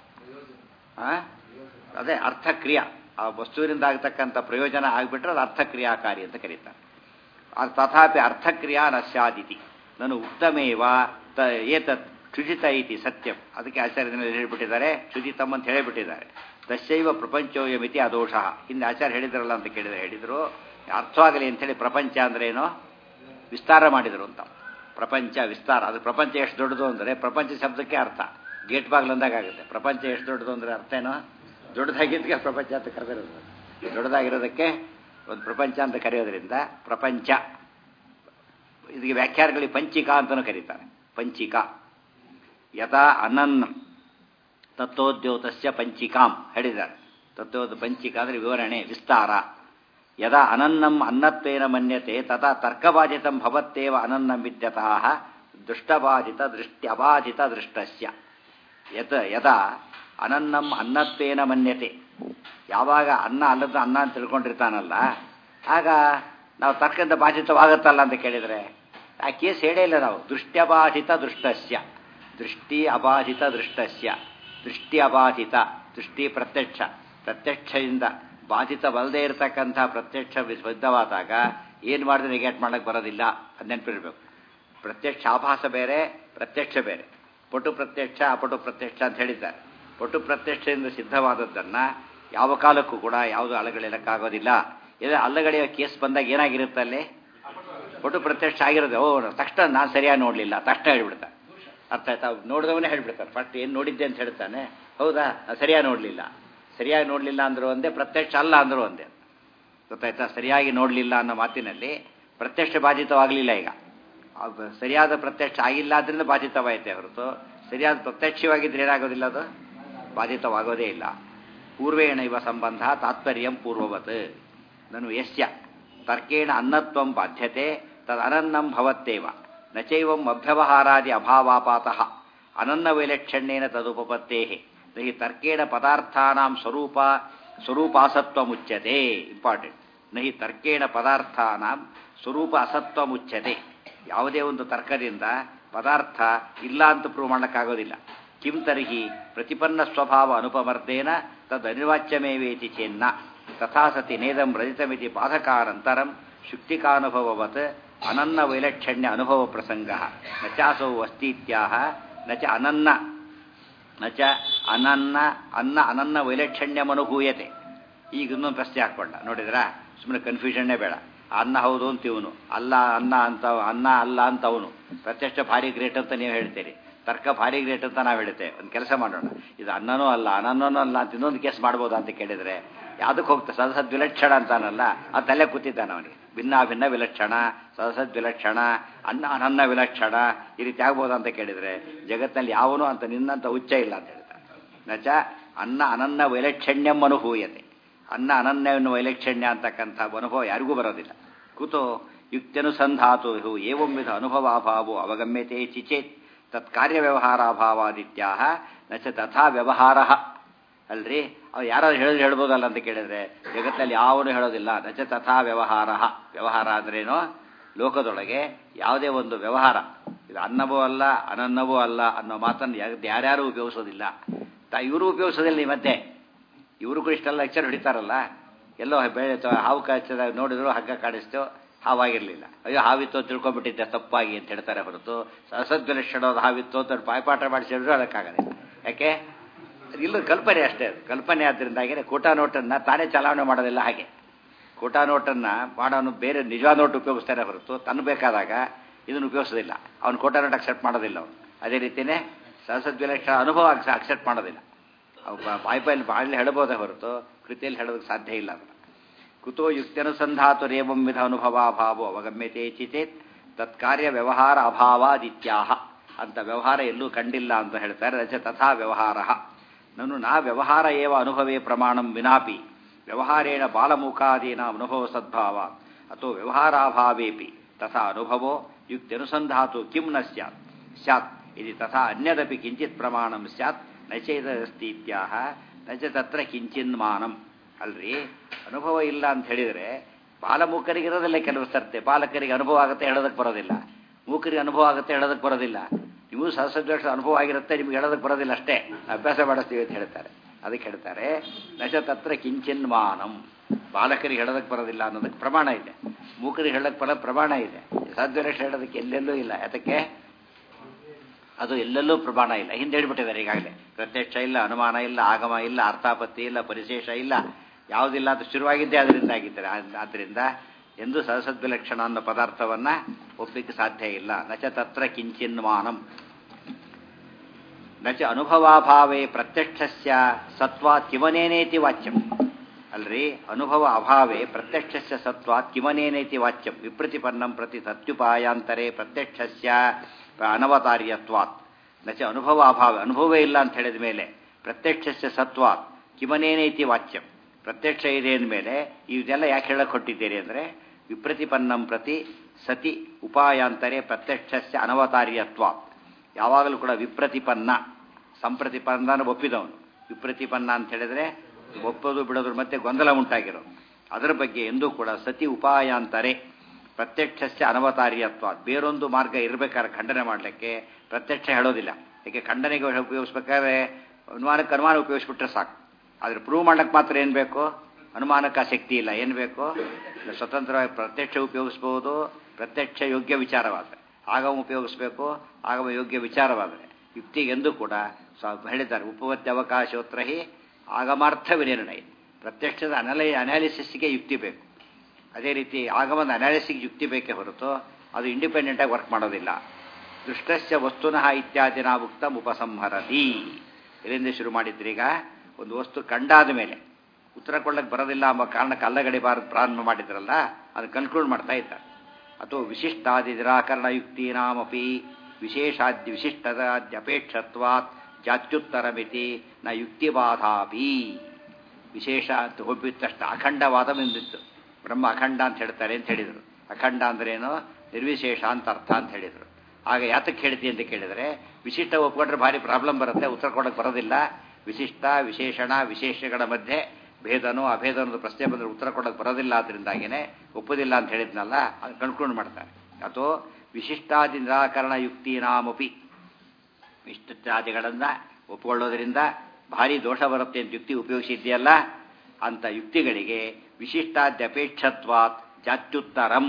ಅದೇ ಅರ್ಥಕ್ರಿಯಾ. ಆ ವಸ್ತುವಿನಿಂದ ಆಗ್ತಕ್ಕಂಥ ಪ್ರಯೋಜನ ಆಗಿಬಿಟ್ರೆ ಅದು ಅರ್ಥಕ್ರಿಯಾಕಾರಿ ಅಂತ ಕರೀತಾರೆ. ತಥಾಪಿ ಅರ್ಥಕ್ರಿಯಾ ನಶ್ಯಾದಿತಿ. ನಾನು ಉತ್ತಮೇವ ತ ಏತತ್ ಕ್ಷುಜಿತ ಇತಿ ಸತ್ಯಂ. ಅದಕ್ಕೆ ಆಚಾರ್ಯದಲ್ಲಿ ಹೇಳಿಬಿಟ್ಟಿದ್ದಾರೆ, ಕ್ಷುಜಿತಮ್ ಅಂತ ಹೇಳಿಬಿಟ್ಟಿದ್ದಾರೆ. ತಸ್ಯೈವ ಪ್ರಪಂಚೋಯಮಿತಿ ಅದೋಷ. ಹಿಂದೆ ಆಚಾರ್ಯ ಹೇಳಿದ್ರಲ್ಲ ಅಂತ ಕೇಳಿದರೆ, ಹೇಳಿದರು ಅರ್ಥವಾಗಲಿ ಅಂಥೇಳಿ ಪ್ರಪಂಚ ಅಂದ್ರೇನು ವಿಸ್ತಾರ ಮಾಡಿದರು ಅಂತ. ಪ್ರಪಂಚ ವಿಸ್ತಾರ. ಅದು ಪ್ರಪಂಚ ಎಷ್ಟು ದೊಡ್ಡದು ಅಂದರೆ ಪ್ರಪಂಚ ಶಬ್ದಕ್ಕೆ ಅರ್ಥ ಗೇಟ್ ಬಾಗಿಲು ಅಂದಾಗುತ್ತೆ. ಪ್ರಪಂಚ ಎಷ್ಟು ದೊಡ್ಡದು ಅಂದರೆ ಅರ್ಥ ಏನೋ, ದೊಡ್ಡದಾಗಿದ್ದಕ್ಕೆ ಪ್ರಪಂಚ ಅಂತ ಕರೆದಿರೋದು. ದೊಡ್ಡದಾಗಿರೋದಕ್ಕೆ ಒಂದು ಪ್ರಪಂಚ ಅಂತ ಕರೆಯೋದ್ರಿಂದ ಪ್ರಪಂಚ. ಇದಕ್ಕೆ ವ್ಯಾಖ್ಯಾನಗಳಿಗೆ ಪಂಚಿಕಾ ಅಂತಲೂ ಕರೀತಾರೆ. ಪಂಚಿಕಾ ಯಥಾ ಅನನ್ನ ತತ್ವೋದ್ಯೋತಸ್ಯ ಪಂಚಿಕಾಂ ಹೇಳಿದ್ದಾರೆ. ತತ್ವೋದ ಪಂಚಿಕಾ ಅಂದರೆ ವಿವರಣೆ, ವಿಸ್ತಾರ. ಯದಾ ಅನನ್ನಂ ಅನ್ನತ್ವೇನ ಮನ್ಯತೆ ತಥಾ ತರ್ಕಬಾಧಿತಂ ಭವತ್ತೇವ ಅನನ್ನಂ ವಿದ್ಯತಃ ದೃಷ್ಟಬಾಧಿತ ದೃಷ್ಟ್ಯಬಾಧಿತ ದೃಷ್ಟಸ್ಯ. ಯತ್ ಯದಾ ಅನನ್ನಂ ಅನ್ನತ್ವೇನ ಮನ್ಯತೆ. ಯಾವಾಗ ಅನ್ನ ಅಲ್ಲದ ಅನ್ನ ಅಂತ ತಿಳ್ಕೊಂಡಿರ್ತಾನಲ್ಲ, ಆಗ ನಾವು ತರ್ಕದಿಂದ ಬಾಧಿತವಾಗುತ್ತಲ್ಲ ಅಂತ ಕೇಳಿದರೆ ಆ ಕೇಸ್ ಹೇಳೇ ಇಲ್ಲ ನಾವು. ದೃಷ್ಟ್ಯಬಾಧಿತ ದೃಷ್ಟಸ್ಯ, ದೃಷ್ಟಿ ಅಬಾಧಿತ ದೃಷ್ಟಸ್ಯ. ದೃಷ್ಟಿ ಅಬಾಧಿತ, ದೃಷ್ಟಿ ಪ್ರತ್ಯಕ್ಷ, ಪ್ರತ್ಯಕ್ಷದಿಂದ ಬಾಧಿತವಲ್ಲದೆ ಇರತಕ್ಕಂಥ ಪ್ರತ್ಯಕ್ಷ ಸಿದ್ಧವಾದಾಗ ಏನು ಮಾಡಿದ್ರೆ ನೆಗೆಟ್ ಮಾಡೋಕ್ಕೆ ಬರೋದಿಲ್ಲ. ಅದು ನೆನಪಿರಬೇಕು. ಪ್ರತ್ಯಕ್ಷ ಆಭಾಸ ಬೇರೆ, ಪ್ರತ್ಯಕ್ಷ ಬೇರೆ. ಪಟು ಪ್ರತ್ಯಕ್ಷ ಅಪಟು ಪ್ರತ್ಯಕ್ಷ ಅಂತ ಹೇಳಿದ್ದಾರೆ. ಪಟು ಪ್ರತ್ಯಕ್ಷದಿಂದ ಸಿದ್ಧವಾದದ್ದನ್ನು ಯಾವ ಕಾಲಕ್ಕೂ ಕೂಡ ಯಾವುದು ಅಲಗಳೆಯೋಕ್ಕಾಗೋದಿಲ್ಲ. ಇಲ್ಲ ಅಲ್ಲಗಳೆಯೋ ಕೇಸ್ ಬಂದಾಗ ಏನಾಗಿರುತ್ತೆ ಅಲ್ಲಿ, ಒಟ್ಟು ಪ್ರತ್ಯಕ್ಷ ಆಗಿರೋದು ಓ ತಕ್ಷಣ ನಾನು ಸರಿಯಾಗಿ ನೋಡಲಿಲ್ಲ ತಕ್ಷಣ ಹೇಳ್ಬಿಡ್ತಾರೆ. ಅರ್ಥ ಆಯ್ತಾ? ನೋಡಿದವನೇ ಹೇಳ್ಬಿಡ್ತಾರೆ. ಫಸ್ಟ್ ಏನು ನೋಡಿದ್ದೆ ಅಂತ ಹೇಳ್ತಾನೆ. ಹೌದಾ, ಸರಿಯಾಗಿ ನೋಡಲಿಲ್ಲ. ಸರಿಯಾಗಿ ನೋಡಲಿಲ್ಲ ಅಂದರೂ ಒಂದೇ, ಪ್ರತ್ಯಕ್ಷ ಅಲ್ಲ ಅಂದರೂ ಒಂದೇ. ಗೊತ್ತಾಯ್ತಾ? ಸರಿಯಾಗಿ ನೋಡಲಿಲ್ಲ ಅನ್ನೋ ಮಾತಿನಲ್ಲಿ ಪ್ರತ್ಯಕ್ಷ ಬಾಧಿತವಾಗಲಿಲ್ಲ. ಈಗ ಸರಿಯಾದ ಪ್ರತ್ಯಕ್ಷ ಆಗಿಲ್ಲ ಆದ್ದರಿಂದ ಬಾಧಿತವಾಯಿತೆ ಹೊರತು ಸರಿಯಾದ ಪ್ರತ್ಯಕ್ಷವಾಗಿದ್ದರೆ ಏನಾಗೋದಿಲ್ಲ, ಅದು ಬಾಧಿತವಾಗೋದೇ ಇಲ್ಲ. ಪೂರ್ವೇಣ ಇವ ಸಂಬಂಧ ತಾತ್ಪರ್ಯಂ ಪೂರ್ವವತ್ ನನು ಯಸ್ಯ ತರ್ಕೇಣ ಅನ್ನತ್ವಂ ಬಾಧ್ಯತೆ ತದನನ್ನಂ ಭವತ್ತೇವ ನ ಚೈವಂ ಅಭ್ಯವಹಾರಾದಿ ಅಭಾವಾಪಾತಃ ಅನನ್ನ ವೈಲಕ್ಷಣ್ಯೇನ ತದುಪಪತ್ತೇಃ ನಿ ತರ್ಕೇಣ ಪದಾರ್ಥಾನಾಂ ಸ್ವರೂಪ ಸ್ವರೂಪಾಸತ್ವಮುಚ್ಯತೆ. ಇಂಪಾರ್ಟೆಂಟ್. ನಹಿ ತರ್ಕೇಣ ಪದಾರ್ಥಾನಾಂ ಸ್ವರೂಪ ಅಸತ್ವಮುಚ್ಯತೆ. ಯಾವುದೇ ಒಂದು ತರ್ಕದಿಂದ ಪದಾರ್ಥ ಇಲ್ಲ ಅಂತ ಪ್ರೂವ್ ಮಾಡಕ್ಕಾಗೋದಿಲ್ಲ. ಕಿಂ ತರ್ಹಿ ಪ್ರತಿಪನ್ನ ಸ್ವಭಾವ ಅನುಪಮರ್ದೇನ ತದನಿರ್ವಾಚ್ಯಮೇವೇತಿ ಚೇನ್ನ ತಥಾ ಸತಿ ನೇದಂ ರಜಿತಮಿತಿ ಬಾಧಕಾನಂತರಂ ಶುಕ್ತಿಕಾನುಭವವತ್ ಅನನ್ನ ವೈಲಕ್ಷಣ್ಯ ಅನುಭವ ಪ್ರಸಂಗ ನ ಚಾಸೌ ಅಸ್ತೀತ್ಯಾಹ ನ ಚ ಅನನ್ನ ನ ಚ ಅನನ್ನ ಅನ್ನ ಅನನ್ನ ವೈಲಕ್ಷಣ್ಯಮನುಭೂಯತೆ. ಈಗ ಇನ್ನೊಂದು ಪ್ರಶ್ನೆ ಹಾಕ್ಕೊಂಡ ನೋಡಿದ್ರಾ? ಸುಮ್ಮನೆ ಕನ್ಫ್ಯೂಷನ್ನೇ ಬೇಡ. ಅನ್ನ ಹೌದು ಅಂತ ಇವನು, ಅಲ್ಲ ಅನ್ನ ಅಂತ ಅನ್ನ ಅಲ್ಲ ಅಂತ ಅವನು. ಪ್ರತ್ಯಕ್ಷ ಭಾರಿ ಗ್ರೇಟ್ ಅಂತ ನೀವು ಹೇಳ್ತೀರಿ, ತರ್ಕ ಭಾರಿ ಗ್ರೇಟ್ ಅಂತ ನಾವು ಹೇಳ್ತೇವೆ. ಒಂದು ಕೆಲಸ ಮಾಡೋಣ, ಇದು ಅನ್ನನೂ ಅಲ್ಲ ಅನನ್ನೂ ಅಲ್ಲ ಅಂತ ಇನ್ನೊಂದು ಕೇಸ್ ಮಾಡ್ಬೋದಾ ಅಂತ ಕೇಳಿದರೆ ಯಾವುದಕ್ಕೆ ಹೋಗ್ತಾ? ಸದಸದ್ ವಿಲಕ್ಷಣ ಅಂತಾನಲ್ಲ, ಅದು ತಲೆ ಕೂತಿದ್ದಾನೆ ಅವನಿಗೆ. ಭಿನ್ನ ಭಿನ್ನ ವಿಲಕ್ಷಣ, ಸದಸದ್ ವಿಲಕ್ಷಣ, ಅನ್ನ ಅನನ್ನ ವಿಲಕ್ಷಣ, ಈ ರೀತಿ ಆಗ್ಬೋದಾ ಅಂತ ಕೇಳಿದರೆ ಜಗತ್ತಿನಲ್ಲಿ ಯಾವನೂ ಅಂತ ನಿನ್ನಂತ ಉಚ್ಚ ಇಲ್ಲ ಅಂತ ಹೇಳ್ತಾರೆ. ನಚ ಅನ್ನ ಅನನ್ನ ವೈಲಕ್ಷಣ್ಯಂ ಅನುಭೂಯತೆ. ಅನ್ನ ಅನನ್ಯವನ್ನು ವೈಲಕ್ಷಣ್ಯ ಅಂತಕ್ಕಂಥ ಅನುಭವ ಯಾರಿಗೂ ಬರೋದಿಲ್ಲ. ಕುತೋ ಯುಕ್ತ್ಯನುಸಂಧಾತು ಏವಂ ವಿಧ ಅನುಭವಾಭಾವೋ ಅವಗಮ್ಯತೆ ಚಿಚೇತ್ ತತ್ ಕಾರ್ಯವ್ಯವಹಾರಾಭಾವಾದಿತ್ಯಾಹ ನಚ ತಥಾ ವ್ಯವಹಾರ. ಅಲ್ರಿ, ಅವ್ರು ಯಾರಾದ್ರು ಹೇಳಿದ್ರೆ ಹೇಳ್ಬೋದಲ್ಲ ಅಂತ ಕೇಳಿದ್ರೆ ಜಗತ್ತಲ್ಲಿ ಯಾವನು ಹೇಳೋದಿಲ್ಲ. ನಚ ತಥಾ ವ್ಯವಹಾರ. ವ್ಯವಹಾರ ಅಂದ್ರೇನೋ ಲೋಕದೊಳಗೆ ಯಾವುದೇ ಒಂದು ವ್ಯವಹಾರ ಇದು ಅನ್ನವೂ ಅಲ್ಲ ಅನನ್ನವೂ ಅಲ್ಲ ಅನ್ನೋ ಮಾತನ್ನು ಯಾರ್ಯಾರು ಉಪಯೋಗಿಸೋದಿಲ್ಲ. ತಾ ಇವರು ಉಪಯೋಗಿಸೋದಿಲ್ಲ. ಮತ್ತೆ ಇವರು ಕೂಡ ಇಷ್ಟೆಲ್ಲ ಲೆಕ್ಚರ್ ಹೊಡಿತಾರಲ್ಲ, ಎಲ್ಲೋ ಬೆಳೆ ಹಾವು ಕಾಯ್ಚದಾಗ ನೋಡಿದ್ರು ಹಗ್ಗ ಕಾಡಿಸ್ತೋ ಹಾವಾಗಿರಲಿಲ್ಲ, ಅಯ್ಯೋ ಹಾವಿತ್ತು ತಿಳ್ಕೊಂಡ್ಬಿಟ್ಟಿದ್ದೆ ತಪ್ಪಾಗಿ ಅಂತ ಹೇಳ್ತಾರೆ ಹೊರತು ಸಸದ್ವಿಲಕ್ಷಣವಾದ ಹಾವಿತ್ತು ಅಂತ ಪಾಯಪಾಠ ಮಾಡಿಸಿದ್ರು ಅದಕ್ಕಾಗಲ್ಲ. ಯಾಕೆ? ಇಲ್ಲ, ಕಲ್ಪನೆ ಅಷ್ಟೇ. ಅದು ಕಲ್ಪನೆ ಆದ್ದರಿಂದಾಗಿಯೇ ಕೋಟಾ ನೋಟನ್ನು ತಾನೇ ಚಲಾವಣೆ ಮಾಡೋದಿಲ್ಲ. ಹಾಗೆ ಕೋಟಾ ನೋಟನ್ನು ಮಾಡೋನು ಬೇರೆ ನಿಜವಾದ ನೋಟ್ ಉಪಯೋಗಿಸ್ತಾರೆ ಹೊರತು ತನ್ನ ಬೇಕಾದಾಗ ಇದನ್ನು ಉಪಯೋಗಿಸೋದಿಲ್ಲ. ಅವನು ಕೋಟಾ ನೋಟ್ ಅಕ್ಸೆಪ್ಟ್ ಮಾಡೋದಿಲ್ಲ ಅವನು. ಅದೇ ರೀತಿಯೇ ಸಹಸದ್ವಿಲಕ್ಷಣ ಅನುಭವ ಅಕ್ಸೆಪ್ಟ್ ಮಾಡೋದಿಲ್ಲ. ಅವು ಬಾಯ್ಪಾಯಲ್ಲಿ ಬಾಯಲ್ಲಿ ಹೇಳಬಹುದೇ ಹೊರತು ಕೃತಿಯಲ್ಲಿ ಹೇಳೋದಕ್ಕೆ ಸಾಧ್ಯ ಇಲ್ಲ. ಅದನ್ನು ಕುತೋ ಯುಕ್ತ್ಯನುಸಂಧಾತು ರೇವಂ ವಿಧ ಅನುಭವಾಭಾವೋ ಅವಗಮ್ಯತೆ ಚಿಚೇತ್ ತತ್ಕಾರ್ಯ ವ್ಯವಹಾರ ಅಭಾವಾದಿತ್ಯಾಹ. ಅಂತ ವ್ಯವಹಾರ ಎಲ್ಲೂ ಕಂಡಿಲ್ಲ ಅಂತ ಹೇಳ್ತಾರೆ. ರಚ ತಥಾ ವ್ಯವಹಾರ ನನು ನಾ ವ್ಯವಹಾರ ಏವ ಅನುಭವೇ ಪ್ರಮಾಣಂ ವಿನಾಪಿ ವ್ಯವಹಾರೇಣ ಬಾಲಮುಖಾದೀನ ಅನುಭವ ಸದ್ಭಾವ ಅಥೋ ವ್ಯವಹಾರಾಭಾವೇಪಿ ತಥಾ ಅನುಭವೋ ಯುಕ್ತ್ಯನುಸಂಧಾತು ಕಿಂ ನ ಸ್ಯಾತ್ ಸ್ಯಾತ್ ಇದು ತಥಾ ಅನ್ಯದಪಿ ಕಿಂಚಿತ್ ಪ್ರಮಾಣಂ ಸ್ಯಾತ್ ನಚೇದಸ್ತೀತ್ಯಾಹ ನಚ ತತ್ರ ಕಿಂಚಿನ್ಮಾನಂ. ಅಲ್ರಿ, ಅನುಭವ ಇಲ್ಲ ಅಂತ ಹೇಳಿದರೆ ಬಾಲಮೂಕರಿಗಿರೋದಿಲ್ಲ. ಕೆಲವು ಸರ್ತೆ ಬಾಲಕರಿಗೆ ಅನುಭವ ಆಗುತ್ತೆ ಹೇಳೋದಕ್ಕೆ ಬರೋದಿಲ್ಲ, ಮೂಕರಿಗೆ ಅನುಭವ ಆಗುತ್ತೆ ಹೇಳೋದಕ್ಕೆ ಬರೋದಿಲ್ಲ. ನೀವು ಸಹಸದ್ವೇಷ ಅನುಭವ ಆಗಿರುತ್ತೆ, ನಿಮ್ಗೆ ಹೇಳೋದಕ್ಕೆ ಬರೋದಿಲ್ಲ ಅಷ್ಟೇ, ಅಭ್ಯಾಸ ಮಾಡಿಸ್ತೀವಿ ಅಂತ ಹೇಳ್ತಾರೆ. ಅದಕ್ಕೆ ಹೇಳ್ತಾರೆ ನಚ ತತ್ರ ಕಿಂಚಿನ್ಮಾನಂ. ಬಾಲಕರಿಗೆ ಹೇಳೋದಕ್ಕೆ ಬರೋದಿಲ್ಲ ಅನ್ನೋದಕ್ಕೆ ಪ್ರಮಾಣ ಇದೆ, ಮೂಕರಿಗೆ ಹೇಳೋದಕ್ಕೆ ಬರೋ ಪ್ರಮಾಣ ಇದೆ. ಸದ್ವೇಷ ಹೇಳೋದಕ್ಕೆ ಎಲ್ಲೆಲ್ಲೂ ಇಲ್ಲ. ಅದಕ್ಕೆ ಅದು ಎಲ್ಲೆಲ್ಲೂ ಪ್ರಮಾಣ ಇಲ್ಲ. ಹಿಂದೆ ಹೇಳ್ಬಿಟ್ಟಿದ್ದಾರೆ ಈಗಾಗಲೇ. ಪ್ರತ್ಯಕ್ಷ ಇಲ್ಲ, ಅನುಮಾನ ಇಲ್ಲ, ಆಗಮ ಇಲ್ಲ, ಅರ್ಥಾಪತ್ತಿ ಇಲ್ಲ, ಪರಿಶೇಷ ಇಲ್ಲ, ಯಾವುದಿಲ್ಲ ಅಂತ ಶುರುವಾಗಿದ್ದೇ ಅದರಿಂದ ಆಗಿದ್ದಾರೆ. ಆದ್ದರಿಂದ ಎಂದು ಸಹಸದ್ವಿಲಕ್ಷಣ ಅನ್ನೋ ಪದಾರ್ಥವನ್ನು ಒಪ್ಪಲಿಕ್ಕೆ ಸಾಧ್ಯ ಇಲ್ಲ. ನಚ ತತ್ರ ಕಿಂಚಿನ್ಮಾನಂ ನಚ ಅನುಭವಾಭಾವೇ ಪ್ರತ್ಯಕ್ಷಸ್ಯ ಸತ್ವಾತ್ ಕಿಮನೇನೇತಿ ವಾಚ್ಯಂ. ಅಲ್ರಿ, ಅನುಭವ ಅಭಾವೇ ಪ್ರತ್ಯಕ್ಷಸ್ಯ ಸತ್ವಾತ್ ಕಿಮನೇನೇತಿ ವಾಚ್ಯಂ ವಿಪ್ರತಿಪನ್ನಂ ಪ್ರತಿ ಸತ್ಯುಪಾಯಾಂತರೇ ಪ್ರತ್ಯಕ್ಷಸ್ಯ ಅನವತಾರ್ಯತ್ವಾತ್. ನಚ ಅನುಭವ ಅಭಾವ, ಅನುಭವವೇ ಇಲ್ಲ ಅಂತ ಹೇಳಿದ ಮೇಲೆ ಪ್ರತ್ಯಕ್ಷಸ್ಯ ಸತ್ವಾತ್ ಕಿಮನೇನೇತಿ ವಾಚ್ಯಂ. ಪ್ರತ್ಯಕ್ಷ ಇದೆ ಅಂದಮೇಲೆ ಇದೆಲ್ಲ ಯಾಕೆ ಹೇಳಕ್ಕೆ ಹೊಟ್ಟಿದ್ದೀರಿ ಅಂದರೆ ವಿಪ್ರತಿಪನ್ನಂ ಪ್ರತಿ ಸತಿ ಉಪಾಯಾಂತರೇ ಪ್ರತ್ಯಕ್ಷಸ್ಯ ಅನವತಾರ್ಯತ್ವಾತ್. ಯಾವಾಗಲೂ ಕೂಡ ವಿಪ್ರತಿಪನ್ನ, ಸಂಪ್ರತಿಪನ್ನ ಒಪ್ಪಿದವನು. ವಿಪ್ರತಿಪನ್ನ ಅಂತ ಹೇಳಿದ್ರೆ ಒಪ್ಪೋದು ಬಿಡೋದ್ರ ಮಧ್ಯೆ ಗೊಂದಲ ಉಂಟಾಗಿರೋದು. ಅದರ ಬಗ್ಗೆ ಎಂದೂ ಕೂಡ ಸತಿ ಉಪಾಯಾಂತರೇ ಪ್ರತ್ಯಕ್ಷಸ್ಯ ಅನವತಾರ್ಯತ್ವಾತ್. ಬೇರೊಂದು ಮಾರ್ಗ ಇರಬೇಕಾದ್ರೆ ಖಂಡನೆ ಮಾಡಲಿಕ್ಕೆ ಪ್ರತ್ಯಕ್ಷ ಹೇಳೋದಿಲ್ಲ. ಯಾಕೆ ಖಂಡನೆಗೆ ಉಪಯೋಗಿಸ್ಬೇಕಾದ್ರೆ ಅನುಮಾನಕ್ಕೆ ಅನುಮಾನ ಉಪಯೋಗಿಸ್ಬಿಟ್ರೆ ಸಾಕು. ಆದರೆ ಪ್ರೂವ್ ಮಾಡಕ್ಕೆ ಮಾತ್ರ ಏನು ಬೇಕು? ಅನುಮಾನಕ್ಕೆ ಶಕ್ತಿ ಇಲ್ಲ. ಏನು ಬೇಕು? ಸ್ವತಂತ್ರವಾಗಿ ಪ್ರತ್ಯಕ್ಷ ಉಪಯೋಗಿಸ್ಬೋದು, ಪ್ರತ್ಯಕ್ಷ ಯೋಗ್ಯ ವಿಚಾರವಾದರೆ. ಆಗಮ ಉಪಯೋಗಿಸ್ಬೇಕು, ಆಗಮ ಯೋಗ್ಯ ವಿಚಾರವಾದರೆ. ಯುಕ್ತಿಗೆಂದು ಕೂಡ ಹೇಳಿದ್ದಾರೆ ಉಪವತ್ತಿ ಅವಕಾಶೋತ್ರ ಹಿ ಆಗಮಾರ್ಥ ವಿನಿರ್ಣಯ. ಪ್ರತ್ಯಕ್ಷದ ಅನಲೈ ಅನಾಲಿಸಿಸ್ಗೆ ಯುಕ್ತಿ ಬೇಕು. ಅದೇ ರೀತಿ ಆಗಮದ ಅನಾಲಿಸಿಸ್ಗೆ ಯುಕ್ತಿ ಬೇಕೇ ಹೊರತು ಅದು ಇಂಡಿಪೆಂಡೆಂಟಾಗಿ ವರ್ಕ್ ಮಾಡೋದಿಲ್ಲ. ದೃಷ್ಟಸ್ಯ ವಸ್ತುನಃ ಇತ್ಯಾದಿನ ಉಕ್ತಂ ಉಪಸಂಹರತಿ. ಎಲ್ಲಿಂದ ಶುರು ಮಾಡಿದ್ರೀಗ? ಒಂದು ವಸ್ತು ಕಂಡಾದ ಮೇಲೆ ಉತ್ತರ ಕೊಡಕ್ಕೆ ಬರೋದಿಲ್ಲ ಎಂಬ ಕಾರಣಕ್ಕೆ ಅಲ್ಲಗಡಿಬಾರದು ಪ್ರಾರಂಭ ಮಾಡಿದ್ರಲ್ಲ, ಅದು ಕನ್ಕ್ಲೂಡ್ ಮಾಡ್ತಾ ಇದ್ದಾರೆ. ಅಥವಾ ವಿಶಿಷ್ಟಾದಿ ನಿರಾಕರಣ ಯುಕ್ತೀನಾಮಪಿ ವಿಶೇಷಾದ್ಯ ವಿಶಿಷ್ಟದಾದ್ಯಪೇಕ್ಷತ್ವಾತ್ ಜಾತ್ಯುತ್ತರಮಿತಿ ನ ಯುಕ್ತಿಬಾಧಾಪಿ. ವಿಶೇಷ ಅಂತ ಹೋಗ್ಬಿದ ತಕ್ಷಣ ಅಖಂಡವಾದ ಬಂದಿತ್ತು. ಬ್ರಹ್ಮ ಅಖಂಡ ಅಂತ ಹೇಳ್ತಾರೆ ಅಂತ ಹೇಳಿದರು. ಅಖಂಡ ಅಂದ್ರೇನು? ನಿರ್ವಿಶೇಷ ಅಂತ ಅರ್ಥ ಅಂತ ಹೇಳಿದರು. ಆಗ ಯಾತಕ್ಕೆ ಹೇಳ್ತಿ ಅಂತ ಕೇಳಿದರೆ, ವಿಶಿಷ್ಟ ಒಪ್ಕೊಂಡ್ರೆ ಭಾರಿ ಪ್ರಾಬ್ಲಮ್ ಬರುತ್ತೆ, ಉತ್ತರ ಕೊಡೋಕ್ಕೆ ಬರೋದಿಲ್ಲ. ವಿಶಿಷ್ಟ ವಿಶೇಷಣ ವಿಶೇಷಗಳ ಮಧ್ಯೆ ಭೇದನೋ ಅಭೇದನದ ಪ್ರಶ್ನೆ ಬಂದರೆ ಉತ್ತರ ಕೊಡೋಕ್ಕೆ ಬರೋದಿಲ್ಲ. ಅದರಿಂದಾಗಿಯೇ ಒಪ್ಪೋದಿಲ್ಲ ಅಂತ ಹೇಳಿದ್ನಲ್ಲ, ಅದು ಕನ್ಕ್ಲೂಡ್ ಮಾಡ್ತಾರೆ. ಅಥವಾ ವಿಶಿಷ್ಟಾದಿ ನಿರಾಕರಣ ಯುಕ್ತಿನಾಮಪಿ, ವಿಶಿಷ್ಟಾದಿಗಳನ್ನು ಒಪ್ಪಿಕೊಳ್ಳೋದ್ರಿಂದ ಭಾರಿ ದೋಷ ಬರುತ್ತೆ ಅಂತ ಯುಕ್ತಿ ಉಪಯೋಗಿಸಿದೆಯಲ್ಲ, ಅಂತ ಯುಕ್ತಿಗಳಿಗೆ ವಿಶಿಷ್ಟಾದ್ಯಪೇಕ್ಷತ್ವಾತ್ ಜಾತ್ಯುತ್ತರಂ.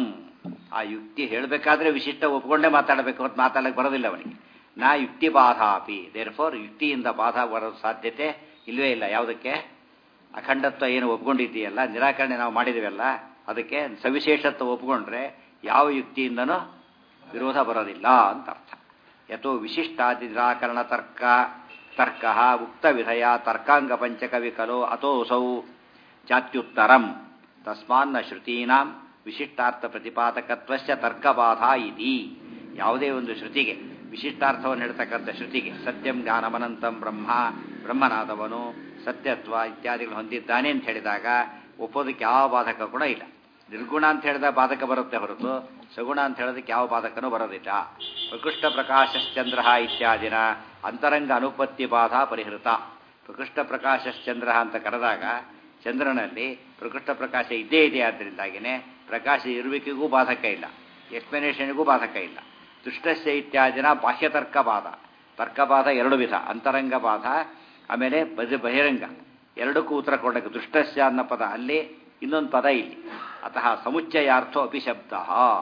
ಆ ಯುಕ್ತಿ ಹೇಳಬೇಕಾದ್ರೆ ವಿಶಿಷ್ಟ ಒಪ್ಕೊಂಡೇ ಮಾತಾಡಬೇಕು, ಹೊತ್ತು ಮಾತಾಡಕ್ಕೆ ಬರೋದಿಲ್ಲ ಅವನಿಗೆ. ನಾ ಯುಕ್ತಿ ಬಾಧಾಪಿ. ದೇರ್ ಫೋರ್ ಯುಕ್ತಿಯಿಂದ ಬಾಧ ಬರೋ ಸಾಧ್ಯತೆ ಇಲ್ಲವೇ ಇಲ್ಲ. ಯಾವುದಕ್ಕೆ? ಅಖಂಡತ್ವ ಏನು ಒಪ್ಕೊಂಡಿದ್ದೀಯಲ್ಲ, ನಿರಾಕರಣೆ ನಾವು ಮಾಡಿದ್ದೀವಲ್ಲ, ಅದಕ್ಕೆ ಸವಿಶೇಷತ್ವ ಒಪ್ಕೊಂಡ್ರೆ ಯಾವ ಯುಕ್ತಿಯಿಂದನೂ ವಿರೋಧ ಬರೋದಿಲ್ಲ ಅಂತ ಅರ್ಥ. ಯಥೋ ವಿಶಿಷ್ಟಾದಿ ನಿರಾಕರಣ ತರ್ಕ ತರ್ಕ ಉಕ್ತ ವಿಧಯ ತರ್ಕಾಂಗ ಪಂಚಕ ವಿಕಲೋ ಅಥೋಸೌ ಜಾತ್ಯುತ್ತರಂ ತಸ್ಮಾನ್ನ ಶ್ರುತೀನಾಂ ವಿಶಿಷ್ಟಾರ್ಥ ಪ್ರತಿಪಾದಕತ್ವಸ್ಯ ತರ್ಕಬಾಧ ಇತಿ. ಯಾವುದೇ ಒಂದು ಶ್ರುತಿಗೆ, ವಿಶಿಷ್ಟಾರ್ಥವನ್ನು ಹೇಳ್ತಕ್ಕಂಥ ಶ್ರುತಿಗೆ, ಸತ್ಯಂ ಜ್ಞಾನಮನಂತಂ ಬ್ರಹ್ಮ, ಬ್ರಹ್ಮನಾದವನು ಸತ್ಯತ್ವ ಇತ್ಯಾದಿಗಳು ಹೊಂದಿದ್ದಾನೆ ಅಂತ ಹೇಳಿದಾಗ ಒಪ್ಪೋದಕ್ಕೆ ಯಾವ ಬಾಧಕ ಕೂಡ ಇಲ್ಲ. ನಿರ್ಗುಣ ಅಂತ ಹೇಳಿದಾಗ ಬಾಧಕ ಬರುತ್ತೆ ಹೊರತು ಸಗುಣ ಅಂತ ಹೇಳೋದಕ್ಕೆ ಯಾವ ಬಾಧಕನೂ ಬರೋದಿಲ್ಲ. ಪ್ರಕೃಷ್ಟ ಪ್ರಕಾಶಶ್ಚಂದ್ರ ಇತ್ಯಾದಿನ ಅಂತರಂಗ ಅನುಪತ್ತಿ ಬಾಧ ಪರಿಹೃತ. ಪ್ರಕೃಷ್ಟ ಪ್ರಕಾಶಶ್ಚಂದ್ರ ಅಂತ ಕರೆದಾಗ ಚಂದ್ರನಲ್ಲಿ ಪ್ರಕೃಷ್ಟ ಪ್ರಕಾಶ ಇದ್ದೇ ಇದೆ. ಆದ್ದರಿಂದಾಗಿಯೇ ಪ್ರಕಾಶ ಇರುವಿಕೆಗೂ ಬಾಧಕ ಇಲ್ಲ, ಎಕ್ಸ್ಪ್ಲನೇಷನ್ಗೂ ಬಾಧಕ ಇಲ್ಲ. ದೃಷ್ಟಸ್ಯ ಇತ್ಯಾದಿನ ಬಾಹ್ಯತರ್ಕ ಬಾಧ. ತರ್ಕಬಾಧ ಎರಡು ವಿಧ, ಅಂತರಂಗ ಬಾಧ ಆಮೇಲೆ ಬಜ ಬಹಿರಂಗ. ಎರಡಕ್ಕೂ ಉತ್ತರ ಕೊಡಕ್ಕೆ ದೃಷ್ಟಸ್ಯ ಅನ್ನೋ ಪದ ಅಲ್ಲಿ, ಇನ್ನೊಂದು ಪದ ಇಲ್ಲಿ. ಅತಃ ಸಮುಚ್ಚಯಾರ್ಥೋ ಅಪಿ ಶಬ್ದ.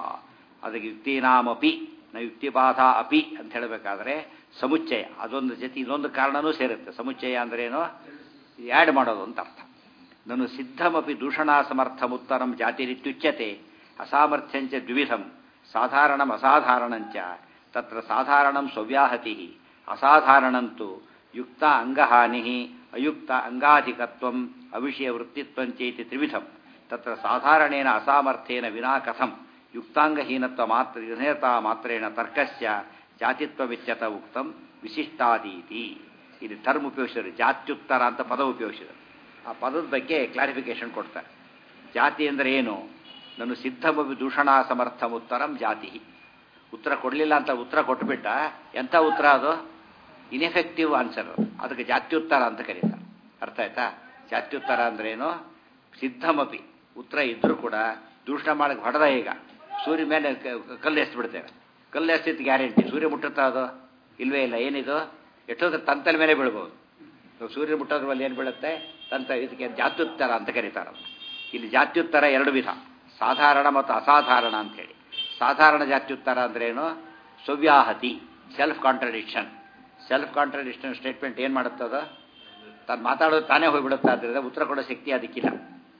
ಅದಕ್ಕೆ ಯುಕ್ತಿನಾಮಪಿ ನ ಯುಕ್ತಿಬಾಧ ಅಪಿ ಅಂತ ಹೇಳಬೇಕಾದ್ರೆ ಸಮುಚ್ಚಯ ಅದೊಂದು ಜೊತೆ ಇನ್ನೊಂದು ಕಾರಣನೂ ಸೇರುತ್ತೆ. ಸಮುಚ್ಚಯ ಅಂದ್ರೇನು? ಆ್ಯಡ್ ಮಾಡೋದು ಅಂತ ಅರ್ಥ. ನಾನು ಸಿದ್ಧಮಪಿ ದೂಷಣಾಸಮರ್ಥಮುತ್ತರಂ ಜಾತಿರಿತ್ಯುಚ್ಯತೆ ಅಸಾಮರ್ಥ್ಯಂಚ ದ್ವಿವಿಧಂ ಸಾಧಾರಣಂ ಅಸಾಧಾರಣಂಚ ತತ್ರ ಸಾಧಾರಣಂ ಸ್ವವ್ಯಾಹತಿ ಅಸಾಧಾರಣಂತು ಯುಕ್ತ ಅಂಗಹಾನಿ ಅಯುಕ್ತ ಅಂಗಾಧಿಕತ್ವಂ ಅವಿಷಯ ವೃತ್ತಿತ್ವಂಚೇತಿ ತ್ರಿವಿಧಂ ತತ್ರ ಸಾಧಾರಣೇನ ಅಸಾಮರ್ಥ್ಯೇನ ವಿನಾ ಕಥಂ ಯುಕ್ತಾಂಗಹೀನತ್ವ ಮಾತ್ರ ವಿಧೇಯತಾ ಮಾತ್ರೇಣ ತರ್ಕಸ್ಯ ಜಾತಿತ್ವವಿಚ್ಯತ ಉಕ್ತಂ ವಿಶಿಷ್ಟಾದೀತಿ. ಇದು ಟರ್ಮ್ ಉಪಯೋಗಿಸಿದರು, ಜಾತ್ಯುತ್ತರ ಅಂತ ಪದ ಉಪಯೋಗಿಸಿದರು. ಆ ಪದದ ಬಗ್ಗೆ ಕ್ಲಾರಿಫಿಕೇಶನ್ ಕೊಡ್ತಾರೆ. ಜಾತಿ ಅಂದರೆ ಏನು? ನಾನು ಸಿದ್ಧಮಿ ದೂಷಣಾ ಸಮರ್ಥಮುತ್ತರಂ ಜಾತಿ. ಉತ್ತರ ಕೊಡಲಿಲ್ಲ ಅಂತ ಉತ್ತರ ಕೊಟ್ಟುಬಿಟ್ಟ, ಎಂಥ ಉತ್ತರ ಅದು? Ineffective answer. ಅದಕ್ಕೆ ಜಾತ್ಯುತ್ತರ ಅಂತ ಕರೀತಾರೆ. ಅರ್ಥ ಆಯ್ತಾ? ಜಾತ್ಯುತ್ತರ ಅಂದ್ರೇನು? ಸಿದ್ಧಮಪಿ ಉತ್ತರ ಇದ್ದರೂ ಕೂಡ ದೂಷಣ ಮಾಡಕ್ಕೆ ಹೊಡೆದ. ಈಗ ಸೂರ್ಯ ಮೇಲೆ ಕಲ್ಲು ಎಸ್ಬಿಡ್ತೇವೆ, ಕಲ್ಲು ಎಸ್ತಿತ್ತು ಗ್ಯಾರಂಟಿ ಸೂರ್ಯ ಮುಟ್ಟುತ್ತಾ? ಅದು ಇಲ್ವೇ ಇಲ್ಲ. ಏನಿದು? ಎಷ್ಟೋದ್ರೆ ತಂತಲ ಮೇಲೆ ಬೀಳ್ಬೋದು. ಸೂರ್ಯ ಮುಟ್ಟೋದ್ರ ಮೇಲೆ ಏನು ಬೀಳುತ್ತೆ? ತಂತ. ಇದಕ್ಕೆ ಜಾತ್ಯುತ್ತರ ಅಂತ ಕರೀತಾರೆ. ಇಲ್ಲಿ ಜಾತ್ಯುತ್ತರ ಎರಡು ವಿಧ, ಸಾಧಾರಣ ಮತ್ತು ಅಸಾಧಾರಣ ಅಂಥೇಳಿ. ಸಾಧಾರಣ ಜಾತ್ಯುತ್ತರ ಅಂದ್ರೇನು? ಸ್ವವ್ಯಾಹತಿ, self contradiction. Self contradiction statement ಏನು ಮಾಡುತ್ತದ? ತಾನು ಮಾತಾಡೋದು ತಾನೇ ಹೋಗಿಬಿಡುತ್ತಾ, ಆದ್ದರಿಂದ ಉತ್ತರ ಕೊಡೋ ಶಕ್ತಿ ಅದಕ್ಕಿಲ್ಲ.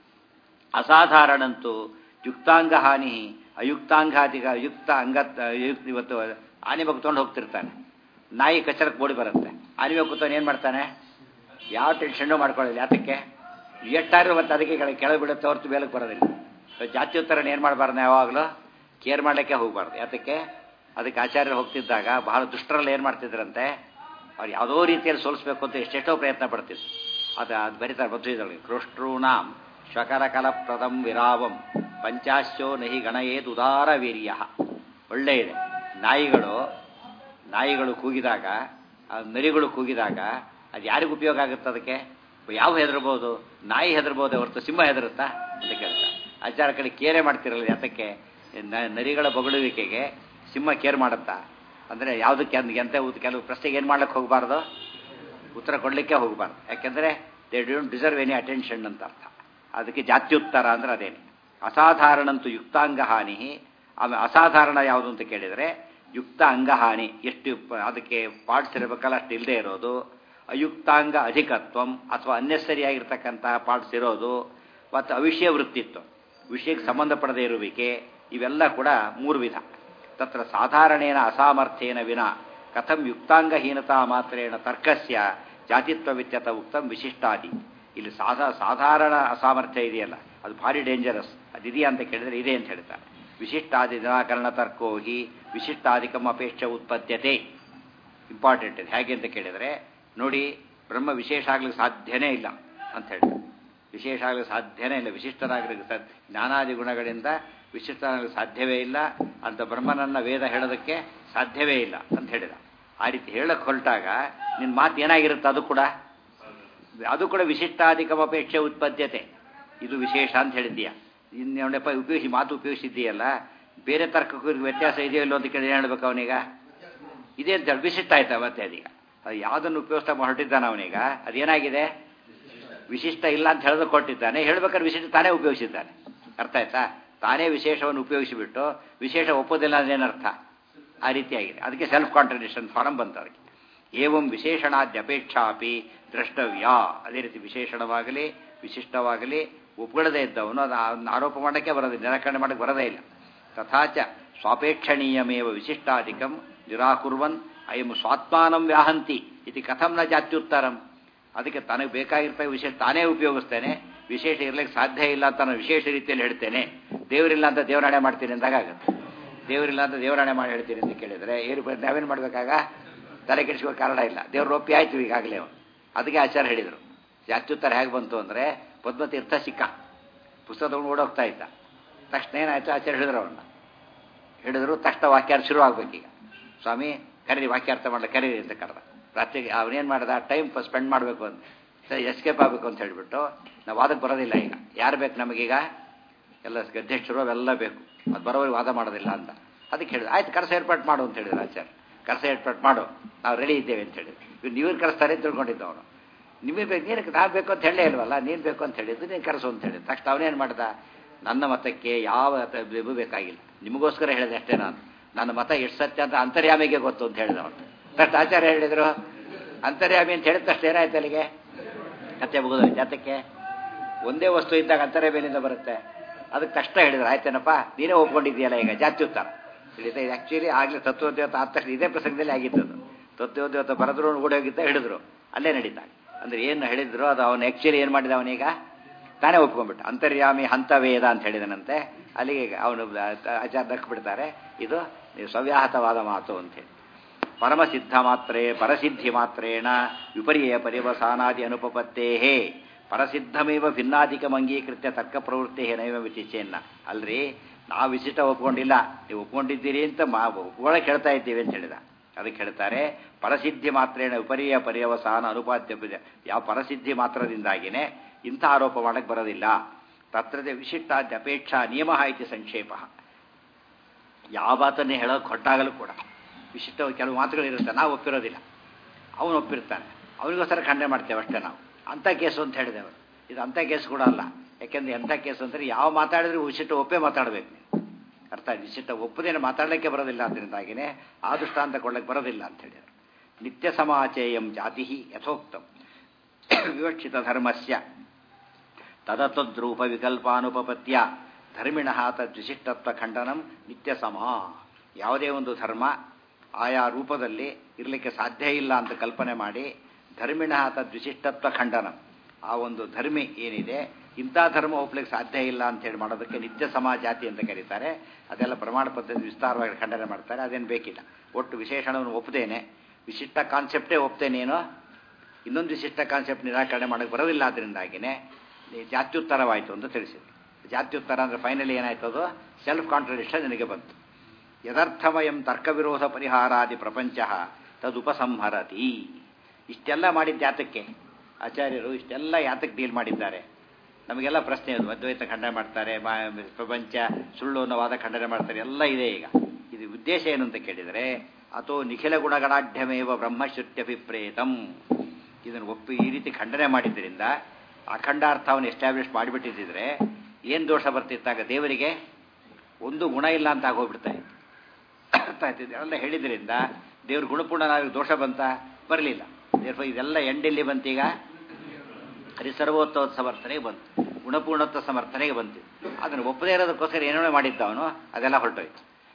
ಅಸಾಧಾರಣಂತೂ ಯುಕ್ತಾಂಗ ಹಾನಿ ಅಯುಕ್ತಾಂಗಾದಿಗ ಯುಕ್ತ ಅಂಗ. ಇವತ್ತು ಆನೆ ಬಗ್ಗೆ ತೊಗೊಂಡು ಹೋಗ್ತಿರ್ತಾನೆ, ನಾಯಿ ಕಚರಕ್ಕೆ ಓಡಿ ಬರುತ್ತೆ. ಆನೆ ಬಗ್ಗೆ ಕೂತವನು ಏನು ಮಾಡ್ತಾನೆ? ಯಾವ ಟೆನ್ಷನ್ನು ಮಾಡ್ಕೊಳ್ಳಿಲ್ಲ. ಯಾತಕ್ಕೆ? ಎಷ್ಟಾದ್ರೂ ಮತ್ತು ಅದಕ್ಕೆ ಕೆಳಗೆ ಬಿಡುತ್ತೆ ಹೊರತು ಮೇಲಕ್ಕೆ ಬರೋದಿಲ್ಲ. ಜಾತ್ಯುತ್ತರನ ಏನು ಮಾಡಬಾರ್ದು? ಯಾವಾಗಲೂ ಕೇರ್ ಮಾಡಲಿಕ್ಕೆ ಹೋಗಬಾರ್ದು. ಯಾತಕ್ಕೆ? ಅದಕ್ಕೆ ಆಚಾರ್ಯರು ಹೋಗ್ತಿದ್ದಾಗ ಬಹಳ ದುಷ್ಟರಲ್ಲಿ ಏನು ಮಾಡ್ತಿದ್ರಂತೆ, ಅವ್ರು ಯಾವುದೋ ರೀತಿಯಲ್ಲಿ ಸೋಲಿಸ್ಬೇಕು ಅಂತ ಎಷ್ಟೆಷ್ಟೋ ಪ್ರಯತ್ನ ಪಡ್ತಿದ್ರು. ಅದು ಅದು ಬರೀತಾರೆ ಮಧ್ವಿದೊಳಗೆ. ಕೃಷ್ಣೂನಾಂ ಶ್ವಕರ ಕಲಪ್ರದಂ ವಿರಾವಂ ಪಂಚಾಶ್ಯೋ ನಹಿ ಗಣಯೇದ್ ಉದಾರ ವೀರ್ಯ. ಒಳ್ಳೆ ಇದೆ. ನಾಯಿಗಳು ನಾಯಿಗಳು ಕೂಗಿದಾಗ, ನರಿಗಳು ಕೂಗಿದಾಗ ಅದು ಯಾರಿಗೂ ಉಪಯೋಗ ಆಗುತ್ತೆ? ಅದಕ್ಕೆ ಯಾವ ಹೆದರ್ಬೋದು? ನಾಯಿ ಹೆದರ್ಬೋದೇ ಹೊರತು ಸಿಂಹ ಹೆದರುತ್ತಾ ಅಂತ ಕೇಳ್ತಾರೆ. ಆಚಾರ ಕಡೆ ಕೇರೆ ಮಾಡ್ತಿರಲ್ಲ. ಯಾತಕ್ಕೆ? ನರಿಗಳ ಬೊಗಳುವಿಕೆಗೆ ಸಿಂಹ ಕೇರ್ ಮಾಡುತ್ತಾ ಅಂದರೆ ಯಾವುದಕ್ಕೆ? ಎಂತ ಕೆಲವು ಪ್ರಶ್ನೆಗೆ ಏನು ಮಾಡ್ಲಿಕ್ಕೆ ಹೋಗಬಾರ್ದು? ಉತ್ತರ ಕೊಡಲಿಕ್ಕೆ ಹೋಗಬಾರ್ದು. ಯಾಕೆಂದರೆ they don't deserve any attention ಅಂತ ಅರ್ಥ. ಅದಕ್ಕೆ ಜಾತ್ಯುತ್ತರ ಅಂದರೆ ಅದೇನೆ. ಅಸಾಧಾರಣಂತೂ ಯುಕ್ತಾಂಗ ಹಾನಿ. ಆಮೇಲೆ ಅಸಾಧಾರಣ ಯಾವುದು ಅಂತ ಕೇಳಿದರೆ ಯುಕ್ತ ಅಂಗಹಾನಿ, ಎಷ್ಟು ಅದಕ್ಕೆ ಪಾರ್ಟ್ಸ್ ಇರಬೇಕಲ್ಲ ಅಷ್ಟು ಇಲ್ಲದೆ ಇರೋದು. ಅಯುಕ್ತಾಂಗ ಅಧಿಕತ್ವಂ ಅಥವಾ ಅನ್ನೆಸರಿಯಾಗಿರ್ತಕ್ಕಂತಹ ಪಾರ್ಟ್ಸ್ ಇರೋದು. ಮತ್ತು ಅವಿಷಯ ವೃತ್ತಿತ್ವ, ವಿಷಯಕ್ಕೆ ಸಂಬಂಧಪಡದೇ ಇರುವಿಕೆ. ಇವೆಲ್ಲ ಕೂಡ ಮೂರು ವಿಧ. ತತ್ರ ಸಾಧಾರಣೇನ ಅಸಾಮರ್ಥ್ಯೇನ ವಿನ ಕಥಂ ಯುಕ್ತಾಂಗಹೀನತಾ ಮಾತ್ರೇಣ ತರ್ಕಸ್ಯ ಜಾತಿತ್ವವಿತ್ಯತ ಉಕ್ತಂ ವಿಶಿಷ್ಟಾದಿ. ಇಲ್ಲಿ ಸಾಧಾ ಸಾಧಾರಣ ಅಸಾಮರ್ಥ್ಯ ಇದೆಯಲ್ಲ ಅದು ಭಾರಿ ಡೇಂಜರಸ್. ಅದಿದೆಯಾ ಅಂತ ಕೇಳಿದರೆ ಇದೆ ಅಂತ ಹೇಳ್ತಾರೆ. ವಿಶಿಷ್ಟಾದಿ ನಿರಾಕರಣ ತರ್ಕೋ ಹಿ ವಿಶಿಷ್ಟಾದಿಕಂ ಅಪೇಕ್ಷೆ ಉತ್ಪದ್ಯತೆ. ಇಂಪಾರ್ಟೆಂಟ್ ಇದೆ. ಹೇಗೆ ಅಂತ ಕೇಳಿದರೆ ನೋಡಿ, ಬ್ರಹ್ಮ ವಿಶೇಷ ಆಗ್ಲಿಕ್ಕೆ ಸಾಧ್ಯನೇ ಇಲ್ಲ ಅಂತ ಹೇಳ್ತಾರೆ. ವಿಶೇಷ ಆಗ್ಲಿಕ್ಕೆ ಸಾಧ್ಯನೇ ಇಲ್ಲ, ವಿಶಿಷ್ಟನಾಗಲಿಕ್ಕೆ ಸಾಧ್ಯ, ಜ್ಞಾನಾದಿ ಗುಣಗಳಿಂದ ವಿಶಿಷ್ಟನಾಗಲಿಕ್ಕೆ ಸಾಧ್ಯವೇ ಇಲ್ಲ ಅಂತ ಬ್ರಹ್ಮನನ್ನ ವೇದ ಹೇಳೋದಕ್ಕೆ ಸಾಧ್ಯವೇ ಇಲ್ಲ ಅಂತ ಹೇಳಿದ. ಆ ರೀತಿ ಹೇಳಕ್ಕೆ ಹೊರಟಾಗ ನಿನ್ನ ಮಾತು ಏನಾಗಿರುತ್ತೆ, ಅದು ಕೂಡ ಅದು ಕೂಡ ವಿಶಿಷ್ಟಾಧಿಕಮ ಅಪೇಕ್ಷೆ ಉತ್ಪದ್ಯತೆ. ಇದು ವಿಶೇಷ ಅಂತ ಹೇಳಿದ್ದೀಯಾ, ಇನ್ನೊಂದಪ್ಪ ಉಪಯೋಗಿಸಿ ಮಾತು ಉಪಯೋಗಿಸಿದ್ದೀಯಲ್ಲ, ಬೇರೆ ತರ್ಕಕ್ಕೂ ವ್ಯತ್ಯಾಸ ಇದೆಯೋ ಇಲ್ಲೋ ಅಂತ ಕೇಳಿ ಏನು ಹೇಳ್ಬೇಕು ಅವನೀಗ? ಇದೇ ಅಂತ ಹೇಳಿ ವಿಶಿಷ್ಟ ಆಯ್ತಾ ಮತ್ತೆ ಅದೀಗ ಅದು ಯಾವುದನ್ನು ಉಪಯೋಗಿಸ್ತಾ ಹೊರಟಿದ್ದಾನೆ ಅವನೀಗ, ಅದೇನಾಗಿದೆ ವಿಶಿಷ್ಟ ಇಲ್ಲ ಅಂತ ಹೇಳೋದು ಕೊಟ್ಟಿದ್ದಾನೆ. ಹೇಳ್ಬೇಕಾದ್ರೆ ವಿಶಿಷ್ಟ ತಾನೇ ಉಪಯೋಗಿಸಿದ್ದಾನೆ. ಅರ್ಥ ಆಯ್ತಾ? ತಾನೇ ವಿಶೇಷವನ್ನು ಉಪಯೋಗಿಸಿಬಿಟ್ಟು ವಿಶೇಷ ಒಪ್ಪೋದಿಲ್ಲ ಅದೇನರ್ಥ? ಆ ರೀತಿಯಾಗಿದೆ. ಅದಕ್ಕೆ ಸೆಲ್ಫ್ ಕಾಂಟ್ರಡಿಕ್ಷನ್ ಫಾರಂ ಬಂತು ಅದಕ್ಕೆ. ಏವಂ ವಿಶೇಷಣಾದ್ಯಪೇಕ್ಷಾಪಿ ದ್ರಷ್ಟವ್ಯ. ಅದೇ ರೀತಿ ವಿಶೇಷಣವಾಗಲಿ ವಿಶಿಷ್ಟವಾಗಲಿ ಒಪ್ಕೊಳ್ಳದೇ ಇದ್ದವನು ಅದನ್ನು ಆರೋಪ ಮಾಡೋಕ್ಕೆ ಬರೋದಿಲ್ಲ, ನಿರಾಕರಣೆ ಮಾಡೋಕ್ಕೆ ಬರೋದೇ ಇಲ್ಲ. ತಥಾಚ ಸ್ವಾಪೇಕ್ಷಣೀಯಮೇವ ವಿಶಿಷ್ಟಾಧಿಕಂ ನಿರಾಕುರ್ವನ್ ಅಯಂ ಸ್ವಾತ್ಮಾನಂ ವ್ಯಾಹಂತಿ ಇತಿ ಕಥಂ ನ ಜಾತ್ಯುತ್ತರಂ. ಅದಕ್ಕೆ ತನಗೆ ಬೇಕಾಗಿರ್ತ ವಿಶೇಷ ತಾನೇ ಉಪಯೋಗಿಸ್ತೇನೆ, ವಿಶೇಷ ಇರ್ಲಿಕ್ಕೆ ಸಾಧ್ಯ ಇಲ್ಲ ಅಂತ ನಾನು ವಿಶೇಷ ರೀತಿಯಲ್ಲಿ ಹೇಳ್ತೇನೆ. ದೇವರಿಲ್ಲ ಅಂತ ದೇವರಾಣೆ ಮಾಡ್ತೀನಿ ಅಂದಾಗುತ್ತೆ. ದೇವರಿಲ್ಲ ಅಂತ ದೇವರಾಣೆ ಮಾಡಿ ಹೇಳ್ತೀನಿ ಅಂತ ಕೇಳಿದರೆ ಏನು ನಾವೇನು ಮಾಡಬೇಕಾಗ? ತಲೆ ಕೆಡಿಸ್ಕೋ ಕಾರಣ ಇಲ್ಲ. ದೇವ್ರ ಒಪ್ಪಿ ಆಯ್ತು ಈಗಾಗಲೇ ಅವನು. ಅದಕ್ಕೆ ಆಚಾರ್ಯ ಹೇಳಿದರು. ಜಾತ್ಯುತ್ತರ ಹೇಗೆ ಬಂತು ಅಂದರೆ, ಪದ್ಮತೀರ್ಥ ಸಿಕ್ಕ ಪುಸ್ತಕ ತಗೊಂಡು ಓಡೋಗ್ತಾ ಇದ್ದ. ತಕ್ಷಣ ಏನಾಯಿತು, ಆಚಾರ್ಯ ಹೇಳಿದ್ರು ಅವನ್ನ ಹೇಳಿದ್ರು. ತಕ್ಷಣ ವಾಕ್ಯಾರ್ಥ ಶುರು ಆಗ್ಬೇಕೀಗ. ಸ್ವಾಮಿ ಕರೀರಿ, ವಾಕ್ಯಾರ್ಥ ಮಾಡಲ ಕರೀರಿ ಅಂತ ಕರೆದ. ರಾತ್ರಿಗೆ ಅವನೇನು ಮಾಡ್ದ, ಟೈಮ್ ಸ್ಪೆಂಡ್ ಮಾಡಬೇಕು ಅಂತ, ಎಸ್ಕೇಪ್ ಆಗಬೇಕು ಅಂತ ಹೇಳಿಬಿಟ್ಟು ನಾವು ವಾದಕ್ಕೆ ಬರೋದಿಲ್ಲ. ಈಗ ಯಾರು ಬೇಕು ನಮಗೀಗ? ಎಲ್ಲ ಅಧ್ಯಕ್ಷರು ಅವೆಲ್ಲ ಬೇಕು, ಅದು ಬರೋವರೆಗೆ ವಾದ ಮಾಡೋದಿಲ್ಲ ಅಂತ. ಅದಕ್ಕೆ ಹೇಳಿದ್ರು. ಆಯ್ತು, ಕರೆಸ ಏರ್ಪಾಟ್ ಮಾಡು ಅಂತ ಹೇಳಿದ್ರು ಆಚಾರ್ಯ. ಕರೆಸ ಏರ್ಪಾಟ್ ಮಾಡು, ನಾವು ರೆಡಿ ಇದ್ದೇವೆ ಅಂತ ಹೇಳಿದ್ರು. ಇವ್ರು ನೀವೇನು ಕರೆಸ್ತಾರೆ ಅಂತ ತಿಳ್ಕೊಂಡಿದ್ದು ಅವನು. ನಿಮಗೆ ಬೇಕು, ನೀನು ನಾವು ಬೇಕು ಅಂತ ಹೇಳೇ ಇಲ್ವಲ್ಲ, ನೀನು ಬೇಕು ಅಂತ ಹೇಳಿದ್ದು, ನೀನು ಕರೆಸು ಅಂತ ಹೇಳಿದ್ರು. ತಕ್ಷಣ ಅವನೇನು ಮಾಡ್ದ, ನನ್ನ ಮತಕ್ಕೆ ಯಾವ ಬೆಬು ಬೇಕಾಗಿಲ್ಲ, ನಿಮಗೋಸ್ಕರ ಹೇಳಿದೆ ಅಷ್ಟೇ, ನಾನು ನನ್ನ ಮತ ಎಷ್ಟು ಸತ್ಯ ಅಂತ ಅಂತರ್ಯಾಮಿಗೆ ಗೊತ್ತು ಅಂತ ಹೇಳಿದ ಅವನು. ತಕ್ಷಣ ಆಚಾರ್ಯ ಹೇಳಿದರು, ಅಂತರ್ಯಾಮಿ ಅಂತ ಹೇಳಿದ ತಕ್ಷಣ ಏನಾಯ್ತು ಅಲ್ಲಿಗೆ? ಕತ್ತೆ ಮುಗಿದ ಜಾತಕ್ಕೆ ಒಂದೇ ವಸ್ತು ಇದ್ದಾಗ ಅಂತರ್ಯಾಮಿಯಿಂದ ಬರುತ್ತೆ. ಅದಕ್ಕೆ ತಕ್ಷಣ ಹೇಳಿದ್ರು, ಆಯ್ತೇನಪ್ಪ ನೀನೇ ಒಪ್ಕೊಂಡಿದ್ದೀಯಲ್ಲ ಈಗ ಜಾತ್ಯುತ್ತರ ಹೇಳಿದೆ. ಆ್ಯಕ್ಚುಲಿ ಆಗಲೇ ತತ್ವೋದ್ಯೋತ ಆದ ತಕ್ಷಣ ಇದೇ ಪ್ರಸಂಗದಲ್ಲಿ ಆಗಿದ್ದದು. ತತ್ವೋದ್ಯೋತ ಬರೆದ್ರು ಓಡೋಗಿದ್ದ ಹಿಡಿದ್ರು, ಅಲ್ಲೇ ನಡೀತಾ. ಅಂದರೆ ಏನು ಹೇಳಿದ್ರು ಅದು ಅವನು ಆ್ಯಕ್ಚುಲಿ ಏನು ಮಾಡಿದ, ಅವನೀಗ ತಾನೇ ಒಪ್ಕೊಂಡ್ಬಿಟ್ಟು ಅಂತರ್ಯಾಮಿ ಹಂತ ವೇದ ಅಂತ ಹೇಳಿದನಂತೆ. ಅಲ್ಲಿಗೆ ಅವನು ಆಚಾರ ದಕ್ಬಿಡ್ತಾರೆ. ಇದು ಸವ್ಯಾಹತವಾದ ಮಾತು ಅಂತೇಳಿ. ಪರಮಸಿದ್ಧ ಮಾತ್ರೇ ಪರಸಿದ್ಧಿ ಮಾತ್ರೇಣ ವಿಪರ್ಯಯ ಪರಿವಸಾನಾದಿ ಅನುಪಪತ್ತೇಹೇ ಪರಸಿದ್ಧಮೇವ ಭಿನ್ನಾಧಿಕಂ ಅಂಗೀಕೃತ್ಯ ತರ್ಕ ಪ್ರವೃತ್ತಿ ನೈವ ವಿಚಿಚೇನ್ನ. ಅಲ್ರಿ, ನಾವು ವಿಶಿಷ್ಟ ಒಪ್ಕೊಂಡಿಲ್ಲ, ನೀವು ಒಪ್ಕೊಂಡಿದ್ದೀರಿ ಅಂತ ಮಾ ಒಪ್ಕೊಳ್ಳೋಕೆ ಹೇಳ್ತಾ ಇದ್ದೀವಿ ಅಂತ ಹೇಳಿದ. ಅದಕ್ಕೆ ಹೇಳ್ತಾರೆ ಪರಸಿದ್ಧಿ ಮಾತ್ರೇಣ ವಿಪರ್ಯಯ ಪರ್ಯವಸಾನ ಅನುಪಾದ್ಯ. ಯಾವ ಪರಸಿದ್ಧಿ ಮಾತ್ರದಿಂದಾಗಿನೇ ಇಂಥ ಆರೋಪ ಮಾಡಕ್ಕೆ ಬರೋದಿಲ್ಲ. ತತ್ರದೇ ವಿಶಿಷ್ಟಾದ್ಯಪೇಕ್ಷಾ ನಿಯಮ ಇತಿ ಸಂಕ್ಷೇಪ. ಯಾವಾತನ್ನೇ ಹೇಳೋಕೆ ಹೊಟ್ಟಾಗಲೂ ಕೂಡ ವಿಶಿಷ್ಟ ಕೆಲವು ಮಾತುಗಳಿರುತ್ತೆ, ನಾವು ಒಪ್ಪಿರೋದಿಲ್ಲ, ಅವನು ಒಪ್ಪಿರ್ತಾನೆ, ಅವನಿಗೋಸ್ಕರ ಖಂಡನೆ ಮಾಡ್ತೇವೆ ಅಷ್ಟೇ ನಾವು. ಅಂಥ ಕೇಸು ಅಂತ ಹೇಳಿದೆವು. ಇದು ಅಂಥ ಕೇಸು ಕೂಡ ಅಲ್ಲ. ಯಾಕೆಂದರೆ ಎಂಥ ಕೇಸು ಅಂದರೆ ಯಾವ ಮಾತಾಡಿದ್ರೂ ವಿಶಿಷ್ಟ ಒಪ್ಪೇ ಮಾತಾಡಬೇಕು ನೀವು. ಅರ್ಥ ಆಯ್ತು? ವಿಶಿಷ್ಟ ಒಪ್ಪದೇನೆ ಮಾತಾಡಲಿಕ್ಕೆ ಬರೋದಿಲ್ಲ, ಅದರಿಂದಾಗಿನೇ ಆ ದೃಷ್ಟಾಂತ ಕೊಡಲಿಕ್ಕೆ ಬರೋದಿಲ್ಲ ಅಂತ ಹೇಳಿದರು. ನಿತ್ಯ ಸಮಾಚೇಯಂ ಜಾತಿ ಯಥೋಕ್ತಂ ವಿವಕ್ಷಿತ ಧರ್ಮಸ್ಯ ತದತದ್ರೂಪ ವಿಕಲ್ಪಾನುಪಪತ್ಯ ಧರ್ಮಿಣಃ ತದ್ವಿಶಿಷ್ಟತ್ವ ಖಂಡನಂ ನಿತ್ಯ ಸಮ. ಯಾವುದೇ ಒಂದು ಧರ್ಮ ಆಯಾ ರೂಪದಲ್ಲಿ ಇರಲಿಕ್ಕೆ ಸಾಧ್ಯ ಇಲ್ಲ ಅಂತ ಕಲ್ಪನೆ ಮಾಡಿ ಧರ್ಮಿಣಃ ತದ್ವಿಶಿಷ್ಟತ್ವ ಖಂಡನಂ, ಆ ಒಂದು ಧರ್ಮಿ ಏನಿದೆ ಇಂಥ ಧರ್ಮ ಒಪ್ಪಲಿಕ್ಕೆ ಸಾಧ್ಯ ಇಲ್ಲ ಅಂತ ಹೇಳಿ ಮಾಡೋದಕ್ಕೆ ನಿತ್ಯ ಸಮಾಜಾತಿ ಅಂತ ಕರೀತಾರೆ. ಅದೆಲ್ಲ ಪ್ರಮಾಣ ಪದ್ಧತಿ ವಿಸ್ತಾರವಾಗಿ ಖಂಡನೆ ಮಾಡ್ತಾರೆ. ಅದೇನು ಬೇಕಿಲ್ಲ. ಒಟ್ಟು ವಿಶೇಷಣವನ್ನು ಒಪ್ಪದೇನೆ ವಿಶಿಷ್ಟ ಕಾನ್ಸೆಪ್ಟೇ ಒಪ್ತೇನೇನೋ ಇನ್ನೊಂದು ವಿಶಿಷ್ಟ ಕಾನ್ಸೆಪ್ಟ್ ನಿರಾಕರಣೆ ಮಾಡೋಕ್ಕೆ ಬರೋದಿಲ್ಲ. ಅದರಿಂದಾಗಿನೇ ಜಾತ್ಯುತ್ತರವಾಯಿತು ಅಂತ ತಿಳಿಸಿದೆ. ಜಾತ್ಯುತ್ತರ ಅಂದರೆ ಫೈನಲಿ ಏನಾಯ್ತು, ಅದು ಸೆಲ್ಫ್ ಕಾಂಟ್ರಡಿಕ್ಷನ್ ನನಗೆ ಬಂತು. ಯಥಾರ್ಥಮಯಂ ತರ್ಕವಿರೋಧ ಪರಿಹಾರಾದಿ ಪ್ರಪಂಚ ತದುಪಸಂಹರತಿ. ಇಷ್ಟೆಲ್ಲ ಮಾಡಿದ್ದ ಯಾತಕ್ಕೆ ಆಚಾರ್ಯರು ಇಷ್ಟೆಲ್ಲ ಯಾತಕ್ಕೆ ಡೀಲ್ ಮಾಡಿದ್ದಾರೆ? ನಮಗೆಲ್ಲ ಪ್ರಶ್ನೆ ಅದು. ಅದ್ವೈತ ಖಂಡನೆ ಮಾಡ್ತಾರೆ, ಪ್ರಪಂಚ ಸುಳ್ಳು ಅನ್ನೋ ವಾದ ಖಂಡನೆ ಮಾಡ್ತಾರೆ, ಎಲ್ಲ ಇದೆ. ಈಗ ಇದು ಉದ್ದೇಶ ಏನು ಅಂತ ಕೇಳಿದರೆ, ಅಥೋ ನಿಖಿಲ ಗುಣಗಣಾಢ್ಯಮೇವ ಬ್ರಹ್ಮಶ್ರುತ್ಯಭಿಪ್ರೇತಂ. ಇದನ್ನು ಒಪ್ಪಿ ಈ ರೀತಿ ಖಂಡನೆ ಮಾಡಿದ್ದರಿಂದ ಅಖಂಡಾರ್ಥವನ್ನು ಎಸ್ಟಾಬ್ಲಿಷ್ ಮಾಡಿಬಿಟ್ಟಿದ್ದರೆ ಏನು ದೋಷ ಬರ್ತಿತ್ತಾಗ? ದೇವರಿಗೆ ಒಂದು ಗುಣ ಇಲ್ಲ ಅಂತ ಆಗೋಗ್ಬಿಡ್ತಾ ಇತ್ತು. ಅರ್ಥ ಆಯ್ತಿದೆ? ಎಲ್ಲ ಹೇಳಿದ್ರಿಂದ ದೇವ್ರ ಗುಣಪೂರ್ಣನಾಗಿ ದೋಷ ಬಂತ? ಬರಲಿಲ್ಲ. ದೇವ್ರ ಇದೆಲ್ಲ ಎಂಡೆಲ್ಲಿ ಬಂತೀಗ? ಹರಿಸರ್ವೋತ್ತವ ಸಮರ್ಥನೆಗೆ ಬಂತು, ಗುಣಪೂರ್ಣತ್ವ ಸಮರ್ಥನೆಗೆ ಬಂತು. ಅದನ್ನು ಒಪ್ಪದೇ ಇರೋದಕ್ಕೋಸ್ಕರ ಏನೇನೋ ಮಾಡಿದ್ದ ಅವನು, ಅದೆಲ್ಲ ಹೊರಟೋಯ್ತು.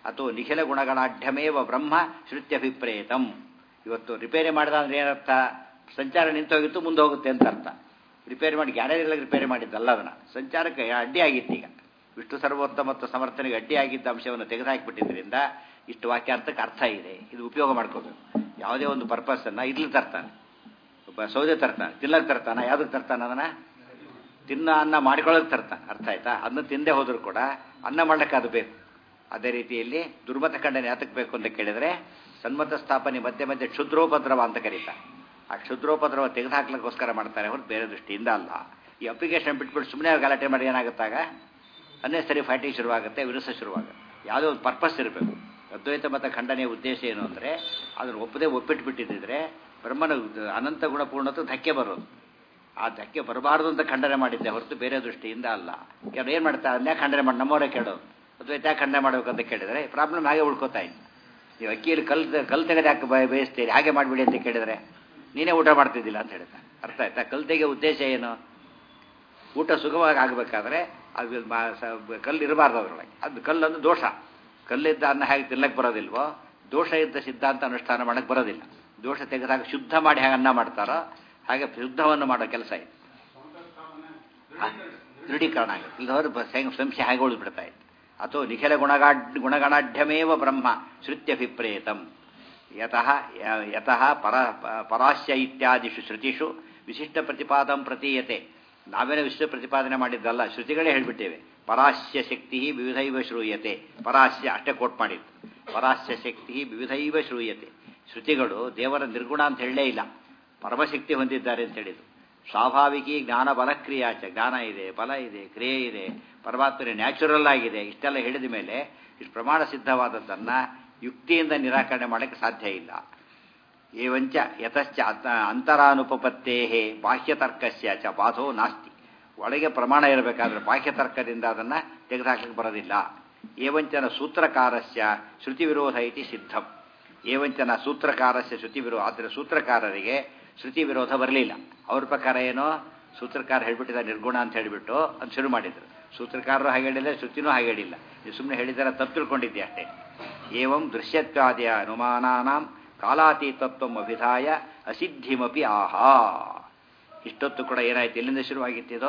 ಅಥವಾ ನಿಖಿಲ ಗುಣಗಣಾಢ್ಯಮೇವ ಬ್ರಹ್ಮ ಶ್ರುತ್ಯಭಿಪ್ರೇತಂ. ಇವತ್ತು ರಿಪೇರಿ ಮಾಡಿದ ಅಂದ್ರೆ ಏನರ್ಥ? ಸಂಚಾರ ನಿಂತೋಗಿತ್ತು, ಮುಂದೆ ಹೋಗುತ್ತೆ ಅಂತ ಅರ್ಥ. ರಿಪೇರಿ ಮಾಡಿ ಗ್ಯಾರೇಜ್ ರಿಪೇರಿ ಮಾಡಿದ್ದಲ್ಲ, ಅದನ್ನ ಸಂಚಾರಕ್ಕೆ ಅಡ್ಡಿ ಆಗಿತ್ತು. ಈಗ ವಿಷ್ಣು ಸರ್ವೋತ್ತಮ ಮತ್ತು ಸಮರ್ಥನೆಗೆ ಅಡ್ಡಿಯಾಗಿದ್ದ ಅಂಶವನ್ನು ತೆಗೆದುಹಾಕಿಬಿಟ್ಟಿದ್ದರಿಂದ ಇಷ್ಟು ವಾಕ್ಯಾರ್ಥಕ್ಕೆ ಅರ್ಥ ಇದೆ. ಇದು ಉಪಯೋಗ ಮಾಡ್ಕೋಬೇಕು. ಯಾವುದೇ ಒಂದು ಪರ್ಪಸ್ಸನ್ನು ಇಡ್ಲಿ ತರ್ತಾನೆ, ಒಬ್ಬ ಸೌದೆ ತರ್ತಾನೆ, ತಿನ್ನಕ್ಕೆ ತರ್ತಾನೆ. ಯಾವುದಕ್ಕೆ ತರ್ತಾನೆ? ಅದನ್ನು ತಿನ್ನ ಅನ್ನ ಮಾಡ್ಕೊಳ್ಳೋಕೆ ತರ್ತಾನೆ. ಅರ್ಥ ಆಯ್ತಾ? ಅದನ್ನ ತಿಂದೇ ಹೋದರೂ ಕೂಡ ಅನ್ನ ಮಾಡ್ಲಿಕ್ಕೆ ಅದು ಬೇಕು. ಅದೇ ರೀತಿಯಲ್ಲಿ ದುರ್ಮತ ಖಂಡನೆ ಯಾತಕ್ಕೆ ಬೇಕು ಅಂತ ಕೇಳಿದರೆ, ಸನ್ಮತ ಸ್ಥಾಪನೆ ಮಧ್ಯೆ ಮಧ್ಯೆ ಕ್ಷುದ್ರೋಪದ್ರವ ಅಂತ ಕರೀತಾರೆ. ಆ ಕ್ಷುದ್ರೋಪದ್ರವ ತೆಗೆದುಹಾಕ್ಲಿಕ್ಕೋಸ್ಕರ ಮಾಡ್ತಾರೆ ಹೊರತು ಬೇರೆ ದೃಷ್ಟಿಯಿಂದ ಅಲ್ಲ. ಈ ಅಪ್ಲಿಕೇಶನ್ ಬಿಟ್ಬಿಟ್ಟು ಸುಮ್ಮನೆ ಗಲಾಟೆ ಮಾಡಿ ಏನಾಗುತ್ತಾಗ ಅನ್ನೇ ಸರಿ ಫೈಟಿಂಗ್ ಶುರುವಾಗುತ್ತೆ, ವಿರುದ್ಧ ಶುರುವಾಗುತ್ತೆ. ಯಾವುದೋ ಒಂದು ಪರ್ಪಸ್ ಇರಬೇಕು. ಅದ್ವೈತ ಮತ ಖಂಡನೆಯ ಉದ್ದೇಶ ಏನು ಅಂದರೆ, ಅದನ್ನು ಒಪ್ಪದೇ ಒಪ್ಪಿಟ್ಬಿಟ್ಟಿದ್ದರೆ ಬ್ರಹ್ಮನ ಅನಂತ ಗುಣಪೂರ್ಣತೆ ಧಕ್ಕೆ ಬರೋದು. ಆ ಧಕ್ಕೆ ಬರಬಾರ್ದು ಅಂತ ಖಂಡನೆ ಮಾಡಿದ್ದೆ ಹೊರತು ಬೇರೆ ದೃಷ್ಟಿಯಿಂದ ಅಲ್ಲ. ಯಾರು ಏನು ಮಾಡ್ತಾರೆ? ಅದನ್ನೇ ಖಂಡನೆ ಮಾಡಿ ನಮ್ಮವರೇ ಕೇಳೋದು. ಅದ್ವೈತ ಖಂಡನೆ ಮಾಡಬೇಕಂತ ಕೇಳಿದರೆ ಪ್ರಾಬ್ಲಮ್ ಹಾಗೆ ಉಳ್ಕೋತಾ ಇತ್ತು. ನೀವು ಅಕ್ಕಿಯಲ್ಲಿ ಕಲ್ ಕಲ್ ತೆಗೆದು ಯಾಕೆ ಬೇಯಿಸ್ತೀರಿ, ಹಾಗೆ ಮಾಡಿಬಿಡಿ ಅಂತ ಕೇಳಿದರೆ ನೀನೇ ಊಟ ಮಾಡ್ತಿದ್ದಿಲ್ಲ ಅಂತ ಹೇಳ್ತಾರೆ. ಅರ್ಥ ಆಯ್ತಾ? ಕಲ್ ತೆಗೆಯೋ ಉದ್ದೇಶ ಏನು? ಊಟ ಸುಗಮವಾಗಿ ಆಗಬೇಕಾದ್ರೆ ಅದು ಕಲ್ಲು ಇರಬಾರ್ದು ಅದರೊಳಗೆ. ಅದು ಕಲ್ಲೊಂದು ದೋಷ. ಕಲ್ಲಿದ್ದ ಅನ್ನ ಹೇಗೆ ತಿನ್ನಕ್ಕೆ ಬರೋದಿಲ್ವೋ, ದೋಷ ಇದ್ದ ಸಿದ್ಧಾಂತ ಅನುಷ್ಠಾನ ಮಾಡೋಕ್ಕೆ ಬರೋದಿಲ್ಲ. ದೋಷ ತೆಗೆದಾಗ ಶುದ್ಧ ಮಾಡಿ ಹೇಗೆ ಅನ್ನ ಮಾಡ್ತಾರೋ ಹಾಗೆ ಶುದ್ಧವನ್ನು ಮಾಡೋ ಕೆಲಸ ಇದೆ. ದೃಢೀಕರಣ ಆಗುತ್ತೆ. ಇಲ್ಲದವರು ಸಂಶಯ ಹಾಗೆ ಉಳಿದ್ಬಿಡ್ತಾ ಇತ್ತು. ಅಥವಾ ನಿಖಿಲ ಗುಣಗಾಢ ಗುಣಗಣಾಢ್ಯಮೇವ ಬ್ರಹ್ಮ ಶ್ರುತ್ಯಭಿಪ್ರೇತಂ ಯತಃ ಯತಃ ಪರ ಪರಾಸ್ಯ ಇತ್ಯಾದಿಷು ಶ್ರುತಿಷು ವಿಶಿಷ್ಟ ಪ್ರತಿಪಾದಂ ಪ್ರತೀಯತೆ. ನಾವೇನೇ ವಿಶಿಷ್ಟ ಪ್ರತಿಪಾದನೆ ಮಾಡಿದ್ದಲ್ಲ, ಶ್ರುತಿಗಳೇ ಹೇಳಿಬಿಟ್ಟೇವೆ. ಪರಾಸ್ಯ ಶಕ್ತಿ ವಿವಿಧೈವ ಶ್ರೂಯತೆ. ಪರಾಸ್ಯ ಅಷ್ಟೇ ಕೋಟ್ ಮಾಡಿದ್ದು. ಪರಾಸ್ಯ ಶಕ್ತಿ ವಿವಿಧೈವ ಶ್ರೂಯತೆ. ಶ್ರುತಿಗಳು ದೇವರ ನಿರ್ಗುಣ ಅಂತ ಹೇಳಲೇ ಇಲ್ಲ, ಪರಮಶಕ್ತಿ ಹೊಂದಿದ್ದಾರೆ ಅಂತ ಹೇಳಿದ್ದು. ಸ್ವಾಭಾವಿಕಿ ಜ್ಞಾನ ಬಲಕ್ರಿಯಾಚ. ಜ್ಞಾನ ಇದೆ, ಬಲ ಇದೆ, ಕ್ರಿಯೆ ಇದೆ, ಪರಮಾತ್ಮನೆ ನ್ಯಾಚುರಲ್ ಆಗಿದೆ. ಇಷ್ಟೆಲ್ಲ ಹೇಳಿದ ಮೇಲೆ ಇಷ್ಟು ಪ್ರಮಾಣ ಸಿದ್ಧವಾದದ್ದನ್ನು ಯುಕ್ತಿಯಿಂದ ನಿರಾಕರಣೆ ಮಾಡೋಕ್ಕೆ ಸಾಧ್ಯ ಇಲ್ಲ. ಏವಂಚ ಯತಶ್ಚ ಅಂತರಾನುಪಪತ್ತೇ ಬಾಹ್ಯತರ್ಕಸ್ಯ ಚ ಬಾಧೋ ನಾಸ್ತಿ. ಒಳಗೆ ಪ್ರಮಾಣ ಇರಬೇಕಾದ್ರೆ ಬಾಹ್ಯತರ್ಕದಿಂದ ಅದನ್ನು ತೆಗೆದುಹಾಕಲಿಕ್ಕೆ ಬರೋದಿಲ್ಲ. ಏವಂಚನ ಸೂತ್ರಕಾರಸ್ಯ ಶ್ರುತಿ ವಿರೋಧ ಇತಿ ಸಿದ್ಧಂ. ಏವಂಚನ ಸೂತ್ರಕಾರಸ್ಯ ಶ್ರುತಿ ವಿರೋಧ. ಆದರೆ ಸೂತ್ರಕಾರರಿಗೆ ಶ್ರುತಿ ವಿರೋಧ ಬರಲಿಲ್ಲ. ಅವ್ರ ಪ್ರಕಾರ ಏನೋ ಸೂತ್ರಕಾರ ಹೇಳ್ಬಿಟ್ಟಿದ ನಿರ್ಗುಣ ಅಂತ ಹೇಳಿಬಿಟ್ಟು ಅದು ಶುರು ಮಾಡಿದ್ರು. ಸೂತ್ರಕಾರರು ಹಾಗೆ ಹೇಳಿಲ್ಲ, ಶ್ರುತಿನೂ ಹಾಗೆ ಹೇಳಿಲ್ಲ. ನೀವು ಸುಮ್ಮನೆ ಹೇಳಿದರೆ ತಪ್ಪು ತಿಳ್ಕೊಂಡಿದ್ದೆ ಅಷ್ಟೇ. ಏವಂ ದೃಶ್ಯತ್ವಾದಿಯ ಅನುಮಾನಾನಾಂ ಕಾಲಾತೀತತ್ವಂ ಅಭಿಧಾಯ ಅಸಿದ್ಧಿಮಪಿ ಆಹಾ. ಇಷ್ಟೊತ್ತು ಕೂಡ ಏನಾಯ್ತು? ಎಲ್ಲಿಂದ ಶುರುವಾಗಿತ್ತಿದೋ?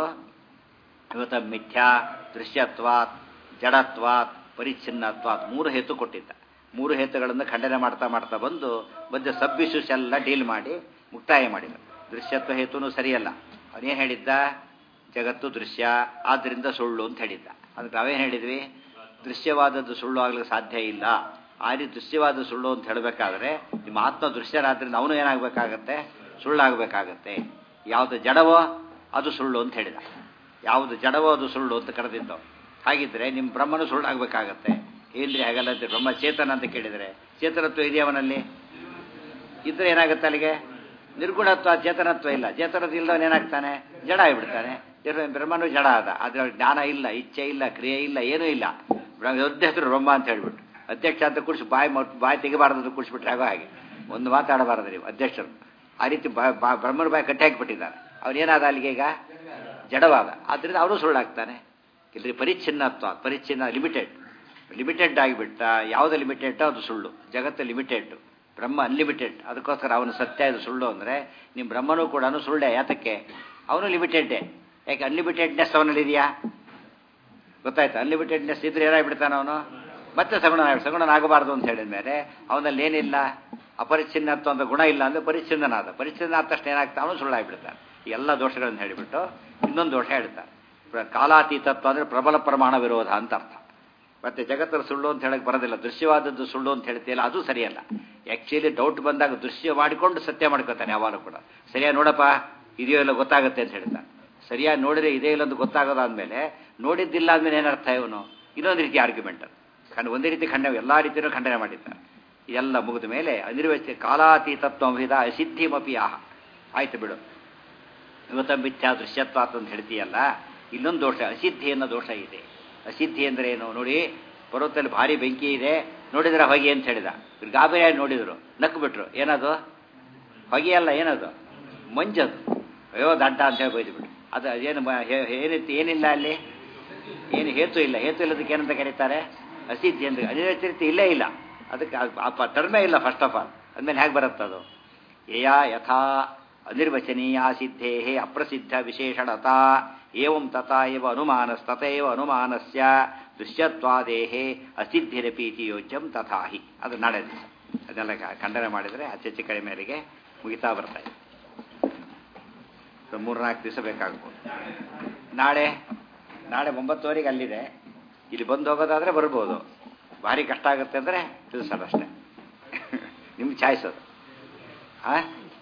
ಇವತ್ತ ಮಿಥ್ಯಾ, ದೃಶ್ಯತ್ವಾತ್, ಜಡತ್ವಾತ್, ಪರಿಚ್ಛಿನ್ನತ್ವಾತ್ ಮೂರು ಹೇತು ಕೊಟ್ಟಿದ್ದ. ಮೂರು ಹೇತುಗಳನ್ನು ಖಂಡನೆ ಮಾಡ್ತಾ ಮಾಡ್ತಾ ಬಂದು ಮಧ್ಯೆ ಸಬ್ ಇಶ್ಯೂಸ್ ಎಲ್ಲ ಡೀಲ್ ಮಾಡಿ ಮುಕ್ತಾಯ ಮಾಡಿದ. ದೃಶ್ಯತ್ವ ಹೇತುನೂ ಸರಿಯಲ್ಲ. ಅವನೇನು ಹೇಳಿದ್ದ? ಜಗತ್ತು ದೃಶ್ಯ, ಆದ್ದರಿಂದ ಸುಳ್ಳು ಅಂತ ಹೇಳಿದ್ದ. ಅದಕ್ಕೆ ನಾವೇನು ಹೇಳಿದ್ವಿ? ದೃಶ್ಯವಾದದ್ದು ಸುಳ್ಳು ಆಗ್ಲಿಕ್ಕೆ ಸಾಧ್ಯ ಇಲ್ಲ. ಆ ರೀತಿ ದೃಶ್ಯವಾದ ಸುಳ್ಳು ಅಂತ ಹೇಳಬೇಕಾದ್ರೆ ನಿಮ್ಮ ಆತ್ಮ ದೃಶ್ಯರಾದ್ರಿಂದ ಅವನು ಏನಾಗಬೇಕಾಗತ್ತೆ? ಸುಳ್ಳಾಗಬೇಕಾಗತ್ತೆ. ಯಾವುದು ಜಡವೋ ಅದು ಸುಳ್ಳು ಅಂತ ಹೇಳಿದ. ಯಾವುದು ಜಡವೋ ಅದು ಸುಳ್ಳು ಅಂತ ಕರೆದಿದ್ದವು. ಹಾಗಿದ್ರೆ ನಿಮ್ಮ ಬ್ರಹ್ಮನು ಸುಳ್ಳಾಗಬೇಕಾಗತ್ತೆ. ಏನ್ರಿ ಹಾಗಲ್ಲ ಅಂತ ಬ್ರಹ್ಮ ಚೇತನ ಅಂತ ಕೇಳಿದರೆ ಚೇತನತ್ವ ಇದೆಯಾ ಅವನಲ್ಲಿ? ಇದ್ರೆ ಏನಾಗುತ್ತೆ? ಅಲ್ಲಿಗೆ ನಿರ್ಗುಣತ್ವ, ಚೇತನತ್ವ ಇಲ್ಲ. ಚೇತನತ್ವ ಇಲ್ಲದವನು ಏನಾಗ್ತಾನೆ? ಜಡ ಆಗಿಬಿಡ್ತಾನೆ. ಬ್ರಹ್ಮನು ಜಡ ಆದ. ಅದ್ರ ಜ್ಞಾನ ಇಲ್ಲ, ಇಚ್ಛೆ ಇಲ್ಲ, ಕ್ರಿಯೆ ಇಲ್ಲ, ಏನೂ ಇಲ್ಲ. ದೊಡ್ಡ ಹೆಸರು ಬ್ರಹ್ಮ ಅಂತ ಹೇಳ್ಬಿಟ್ಟು ಅಧ್ಯಕ್ಷ ಅಂತ ಕುಡಿಸಿ ಬಾಯಿ ಬಾಯಿ ತೆಗಿಬಾರ್ದು ಕುಡಿಸ್ಬಿಟ್ರೆ ಆಗೋ ಹಾಗೆ ಒಂದು ಮಾತಾಡಬಾರದು ನೀವು ಅಧ್ಯಕ್ಷರು. ಆ ರೀತಿ ಬಾ ಬ್ರಹ್ಮನ ಬಾಯಿ ಕಟ್ಟಿ ಹಾಕಿಬಿಟ್ಟಿದ್ದಾರೆ. ಅವನೇನಾದ ಅಲ್ಲಿಗೆ? ಈಗ ಜಡವಾದ. ಆದ್ದರಿಂದ ಅವನು ಸುಳ್ಳಾಗ್ತಾನೆ. ಇಲ್ಲರಿ ಪರಿಚ್ಛಿನ್ನತ್ವ, ಪರಿಚ್ಛಿನ್ನ ಲಿಮಿಟೆಡ್ ಲಿಮಿಟೆಡ್ ಆಗಿಬಿಟ್ಟ. ಯಾವುದು ಲಿಮಿಟೆಡ್ ಅದು ಸುಳ್ಳು. ಜಗತ್ತು ಲಿಮಿಟೆಡ್, ಬ್ರಹ್ಮ ಅನ್ಲಿಮಿಟೆಡ್. ಅದಕ್ಕೋಸ್ಕರ ಅವನು ಸತ್ಯ, ಇದು ಸುಳ್ಳು ಅಂದರೆ ನಿಮ್ಮ ಬ್ರಹ್ಮನೂ ಕೂಡ ಸುಳ್ಳೆ. ಯಾತಕ್ಕೆ? ಅವನು ಲಿಮಿಟೆಡ್ಡೇ. ಯಾಕೆ? ಅನ್ಲಿಮಿಟೆಡ್ನೆಸ್ ಅವನಲ್ಲಿದೆಯಾ? ಗೊತ್ತಾಯ್ತಾ? ಅನ್ಲಿಮಿಟೆಡ್ನೆಸ್ ಇದ್ರೆ ಏನಾಗ್ಬಿಡ್ತಾನೆ ಅವನು? ಮತ್ತೆ ಸಗುಣ ಸಗುಣನಾಗಬಾರ್ದು ಅಂತ ಹೇಳಿದ ಮೇಲೆ ಅವನಲ್ಲಿ ಏನಿಲ್ಲ? ಅಪರಿಚ್ಛಿನ್ನತ್ವ ಅಂತ ಗುಣ ಇಲ್ಲ ಅಂದರೆ ಪರಿಚ್ಛಿನ್ನನಾದ. ಪರಿಚ್ಛಿನ್ನ ಆದ ತಕ್ಷಣ ಏನಾಗ್ತಾ? ಅವನು ಸುಳ್ಳಾಗಿಬಿಡ್ತಾನೆ. ಈ ಎಲ್ಲ ದೋಷಗಳನ್ನು ಹೇಳಿಬಿಟ್ಟು ಇನ್ನೊಂದು ದೋಷ ಹೇಳ್ತಾರೆ. ಕಾಲಾತೀತತ್ವ ಅಂದರೆ ಪ್ರಬಲ ಪ್ರಮಾಣ ವಿರೋಧ ಅಂತ ಅರ್ಥ. ಮತ್ತೆ ಜಗತ್ತರ ಸುಳ್ಳು ಅಂತ ಹೇಳಕ್ಕೆ ಬರೋದಿಲ್ಲ. ದೃಶ್ಯವಾದದ್ದು ಸುಳ್ಳು ಅಂತ ಹೇಳ್ತೀಯಲ್ಲ, ಅದು ಸರಿಯಲ್ಲ. ಆ್ಯಕ್ಚುಲಿ ಡೌಟ್ ಬಂದಾಗ ದೃಶ್ಯ ಮಾಡಿಕೊಂಡು ಸತ್ಯ ಮಾಡ್ಕೋತಾನೆ ಯಾವಾಗಲೂ ಕೂಡ. ಸರಿಯಾಗಿ ನೋಡಪ್ಪ ಇದೆಯೋ ಇಲ್ಲ ಗೊತ್ತಾಗುತ್ತೆ ಅಂತ ಹೇಳ್ತಾನೆ. ಸರಿಯಾಗಿ ನೋಡಿದ್ರೆ ಇದೇ ಇಲ್ಲ ಅಂತ ಗೊತ್ತಾಗೋದಾದ್ಮೇಲೆ ನೋಡಿದ್ದಿಲ್ಲ ಆದ್ಮೇಲೆ ಏನರ್ಥ? ಇವನು ಇನ್ನೊಂದು ರೀತಿ ಆರ್ಗ್ಯುಮೆಂಟ್. ಅದು ಖಂಡ ಒಂದೇ ರೀತಿ ಖಂಡನೆ, ಎಲ್ಲ ರೀತಿಯೂ ಖಂಡನೆ ಮಾಡಿದ್ದಾರೆ. ಇದೆಲ್ಲ ಮುಗಿದ ಮೇಲೆ ಅನಿರ್ವಚ ಕಾಲಾತೀತತ್ವ ವಿಧ ಅಸಿದ್ಧಿಮಪಿ ಆಹ. ಆಯ್ತು ಬಿಡು, ಇವತ್ತ ಮಿಥ್ಯಾ ದೃಶ್ಯತ್ವಾತ್ ಅಂತ ಹೇಳ್ತೀಯಲ್ಲ, ಇಲ್ಲೊಂದು ದೋಷ, ಅಸಿದ್ಧಿ ಅನ್ನೋ ದೋಷ ಇದೆ. ಅಸಿದ್ಧಿ ಅಂದರೆ ಏನು? ನೋಡಿ, ಪರ್ವತದಲ್ಲಿ ಭಾರಿ ಬೆಂಕಿ ಇದೆ, ನೋಡಿದ್ರೆ ಹೊಗೆ ಅಂತ ಹೇಳಿದ. ಗಾಬರಿಯಾಗಿ ನೋಡಿದ್ರು, ನಕ್ಕು ಬಿಟ್ರು. ಏನದು? ಹೊಗೆ ಅಲ್ಲ, ಏನದು? ಮಂಜದು. ಅಯ್ಯೋ ದಡ್ಡ ಅಂತ ಹೇಳಿ ಬೈದ್ಬಿಟ್ರು. ಅದು ಅದೇನು ಏನಿತ್ತು? ಏನಿಲ್ಲ ಅಲ್ಲಿ, ಏನು ಹೇತು ಇಲ್ಲ. ಹೇತು ಇಲ್ಲದಕ್ಕೆ ಏನಂತ ಕರೀತಾರೆ? ಅಸಿದ್ಧಿ ಅಂದರೆ ಅನಿರ್ವಚನೀಯತೆ ಇಲ್ಲೇ ಇಲ್ಲ. ಅದಕ್ಕೆ ಅಪ್ಪ ಟರ್ಮೇ ಇಲ್ಲ ಫಸ್ಟ್ ಆಫ್ ಆಲ್. ಅಂದಮೇಲೆ ಹೇಗೆ ಬರುತ್ತದು? ಯಯಾ ಯಥಾ ಅನಿರ್ವಚನೀಯ ಸಿದ್ಧೇ ಅಪ್ರಸಿದ್ಧ ವಿಶೇಷಣತಾ ಏವಂ ತಥಾ ಏವ ಅನುಮಾನಸ್ತಥೈವ ಅನುಮಾನಸ್ಯ ದೃಶ್ಯತ್ವಾದೇಹೇ ಅಸಿದ್ಧಿರಪೀತಿ ಯೋಚ್ಯಂ ತಥಾಹಿ. ಅದು ನಾಳೆ ದಿವಸ ಅದನ್ನೆಲ್ಲ ಖಂಡನೆ ಮಾಡಿದರೆ ಹೆಚ್ಚು ಕಡಿಮೆ ಮೇರೆಗೆ ಮುಗಿತಾ ಬರ್ತಾಯಿದೆ. ಮೂರ್ನಾಲ್ಕು ದಿವಸ ಬೇಕಾಗ್ಬೋದು. ನಾಳೆ ನಾಳೆ ಒಂಬತ್ತುವರೆಗೆ ಅಲ್ಲಿದೆ. ಇಲ್ಲಿ ಬಂದು ಹೋಗೋದಾದರೆ ಬರ್ಬೋದು. ಭಾರಿ ಕಷ್ಟ ಆಗುತ್ತೆ ಅಂದರೆ ತಿಳಿಸೋದಷ್ಟೇ. ನಿಮ್ಗೆ ಚಾಯ್ಸ್ ಅದು. ಹಾಂ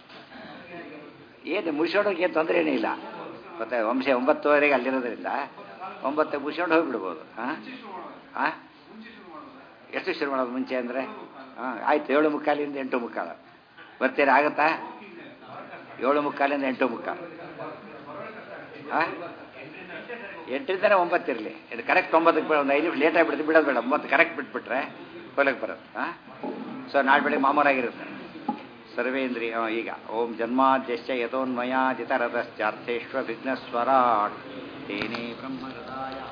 ಏನು ಮುಗಿಸೋಡೋಕೆ ಏನು ತೊಂದರೆ ಏನೇ ಇಲ್ಲ. ಮತ್ತೆ ವಂಶ ಒಂಬತ್ತುವರೆಗೆ ಅಲ್ಲಿರೋದ್ರಿಂದ ಒಂಬತ್ತು ಮುಗಿಸ್ಕೊಂಡು ಹೋಗಿಬಿಡ್ಬೋದು. ಹಾಂ ಹಾಂ ಎಷ್ಟು ಶುರು ಮಾಡೋದು ಮುಂಚೆ ಅಂದರೆ? ಹಾಂ ಆಯ್ತು, ಏಳು ಮುಕ್ಕಾಲಿಂದ ಎಂಟು ಮುಕ್ಕಾಲು ಬರ್ತೀರಾ? ಆಗುತ್ತಾ? ಏಳು ಮುಕ್ಕಾಲಿಂದ ಎಂಟು ಮುಕ್ಕಾಲು. ಹಾಂ ಎಂಟರಿಂದನೇ ಒಂಬತ್ತಿರಲಿ. ಇದು ಕರೆಕ್ಟ್ ಒಂಬತ್ತಕ್ಕೆ ಒಂದು ಐದು ನಿಮಿಷ ಲೇಟ್ ಆಗಿಬಿಡ್ತು, ಬಿಡೋದು ಬೇಡ. ಒಂಬತ್ತು ಕರೆಕ್ಟ್ ಬಿಟ್ಬಿಟ್ರೆ ಕೊಲೆಗೆ ಬರೋದು. ಹಾಂ ಸೊ ನಾಳೆ ಬೆಳಗ್ಗೆ ಮಾಮೂಲಾಗಿರುತ್ತೆ. ಸರ್ವೇಂದ್ರಿಯ ಈಗ ಓಂ ಜನ್ಮಾದ್ಯಶ್ಚ ಯತೋನ್ಮಯಾದಿತರತಶ್ಚಾರ್ಥೇಶ್ವ ವಿಘ್ನಸ್ವರಾಟ್ ತೇನೇ ಬ್ರಹ್ಮಹೃದಾಯ